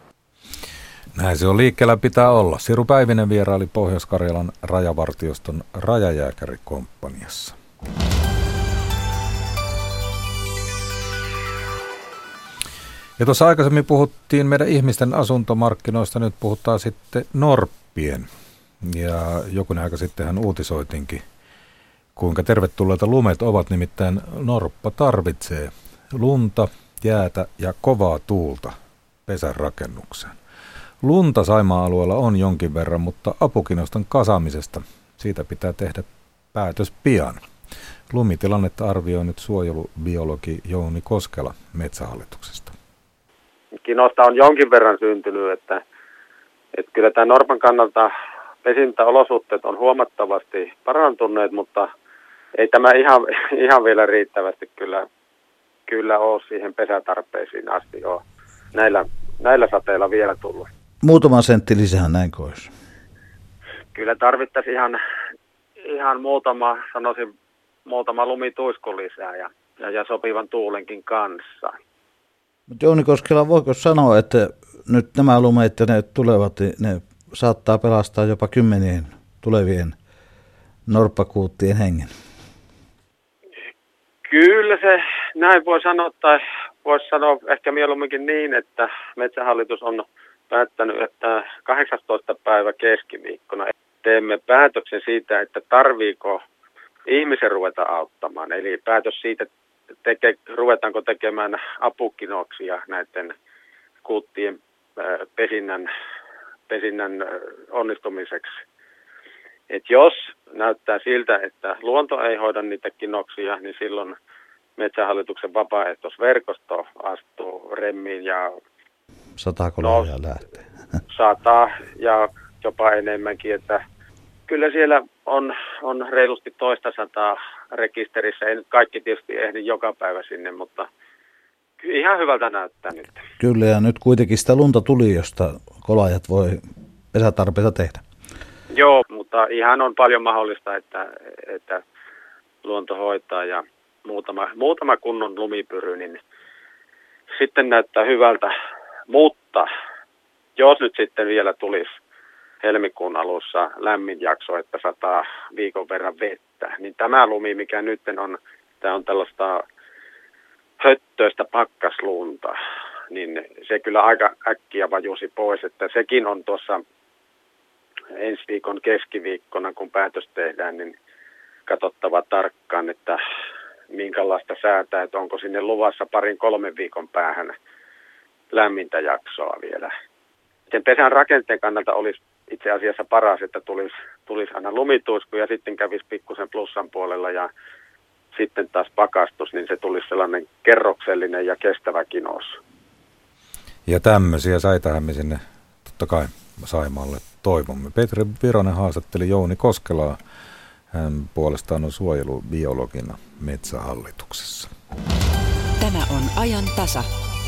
Näin se on, liikkeellä pitää olla. Siru Päivinen vieraili Pohjois-Karjalan rajavartioston rajajääkärikomppaniassa. Ja tuossa aikaisemmin puhuttiin meidän ihmisten asuntomarkkinoista, nyt puhutaan sitten norppien. Ja jokunen aika sittenhän uutisoitinkin, kuinka tervetulleita lumet ovat, nimittäin norppa tarvitsee lunta, jäätä ja kovaa tuulta pesän rakennukseen. Lunta Saimaan-alueella on jonkin verran, mutta apukinoston kasaamisesta siitä pitää tehdä päätös pian. Lumitilannetta arvioi nyt suojelubiologi Jouni Koskela Metsähallituksesta. Kinosta on jonkin verran syntynyt, että, että kyllä tämä norpan kannalta pesintäolosuhteet on huomattavasti parantuneet, mutta ei tämä ihan, ihan vielä riittävästi kyllä, kyllä ole siihen pesätarpeisiin asti ole näillä, näillä sateilla vielä tullut. Muutama sentti lisää, näinkö olisi? Kyllä tarvittaisiin ihan, ihan muutama, sanoisin, muutama lumituisku lisää ja, ja, ja sopivan tuulenkin kanssa. Mutta Jouni Koskela, voiko sanoa, että nyt nämä lumeet ja ne tulevat, ne saattaa pelastaa jopa kymmenien tulevien norppakuuttien hengen? Kyllä se näin voi sanoa, tai voisi sanoa ehkä mieluumminkin niin, että Metsähallitus on päättänyt, että kahdeksastoista päivä keskiviikkona teemme päätöksen siitä, että tarviiko ihmisen ruveta auttamaan. Eli päätös siitä, teke, ruvetaanko tekemään apukinoksia näiden kuuttien pesinnän, pesinnän onnistumiseksi. Et jos näyttää siltä, että luonto ei hoida niitä kinoksia, niin silloin Metsähallituksen vapaaehtoisverkosto astuu remmiin ja Sataako no, lähtee? Sataa ja jopa enemmänkin, että kyllä siellä on, on reilusti toista sataa rekisterissä. Ei nyt kaikki tietysti ehdi joka päivä sinne, mutta ihan hyvältä näyttää nyt. Kyllä, ja nyt kuitenkin sitä lunta tuli, josta kolajat voi pesätarpeita tehdä. Joo, mutta ihan on paljon mahdollista, että, että luonto hoitaa ja muutama, muutama kunnon lumipyry, niin sitten näyttää hyvältä. Mutta jos nyt sitten vielä tulisi helmikuun alussa lämmin jakso, että sataa viikon verran vettä, niin tämä lumi, mikä nyt on, tämä on tällaista höttöistä pakkaslunta, niin se kyllä aika äkkiä vajusi pois, että sekin on tuossa ensi viikon keskiviikkona, kun päätös tehdään, niin katsottava tarkkaan, että minkälaista säätää, että onko sinne luvassa parin kolmen viikon päähän lämmintä jaksoa vielä. Sen pesän rakenteen kannalta olisi itse asiassa paras, että tulisi, tulisi aina lumituisku ja sitten kävisi pikkusen plussan puolella ja sitten taas pakastus, niin se tulisi sellainen kerroksellinen ja kestäväkin osa. Ja tämmöisiä säitähän me sinne totta kai Saimaalle toivomme. Petri Vironen haastatteli Jouni Koskelaa. Hän puolestaan on suojelubiologina Metsähallituksessa. Tämä on ajan tasa.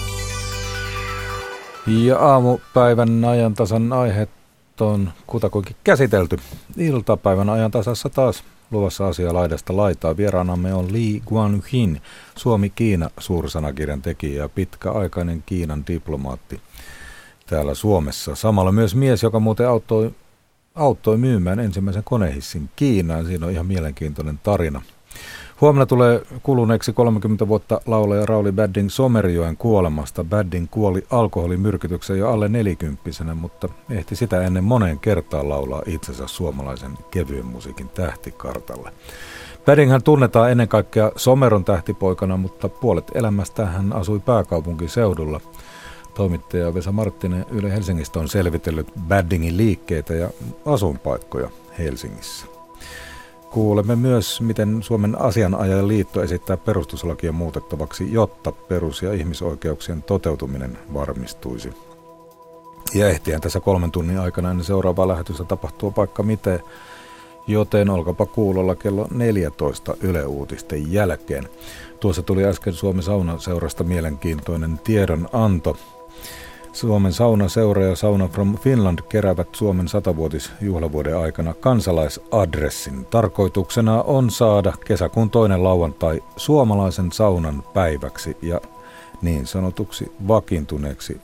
Ja aamupäivän ajantasan aiheet on kutakuinkin käsitelty. Iltapäivän ajantasassa taas luvassa asia laidasta laitaa. Vieraanamme on Li Guanyin, Suomi-Kiina suursanakirjan tekijä ja pitkäaikainen Kiinan diplomaatti täällä Suomessa. Samalla myös mies, joka muuten auttoi, auttoi myymään ensimmäisen konehissin Kiinaan. Siinä on ihan mielenkiintoinen tarina. Huomenna tulee kuluneeksi kolmekymmentä vuotta laulaja Rauli Badding Somerjoen kuolemasta. Badding kuoli alkoholimyrkytykseen jo alle nelikymppisenä, mutta ehti sitä ennen moneen kertaan laulaa itsensä suomalaisen kevyen musiikin tähtikartalle. Baddinghän tunnetaan ennen kaikkea Someron tähtipoikana, mutta puolet elämästä hän asui pääkaupunkiseudulla. Toimittaja Vesa Marttinen Yle Helsingistä on selvitellyt Baddingin liikkeitä ja asuinpaikkoja Helsingissä. Kuulemme myös, miten Suomen Asianajajaliitto esittää perustuslakia muutettavaksi, jotta perus- ja ihmisoikeuksien toteutuminen varmistuisi. Ja ehtiään tässä kolmen tunnin aikana ennen seuraavaa lähetystä tapahtuu vaikka miten, joten olkapa kuulolla kello neljätoista Yle Uutisten jälkeen. Tuossa tuli äsken Suomen Saunaseurasta mielenkiintoinen tiedonanto. Suomen Saunaseura ja Sauna from Finland keräävät Suomen satavuotisjuhlavuoden aikana kansalaisadressin. Tarkoituksena on saada kesäkuun toinen lauantai suomalaisen saunan päiväksi ja niin sanotuksi vakiintuneeksi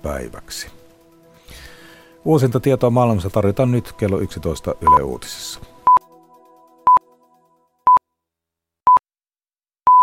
liputuspäiväksi. Uusinta tietoa maailmassa tarjotaan nyt kello yksitoista Yle Uutisissa.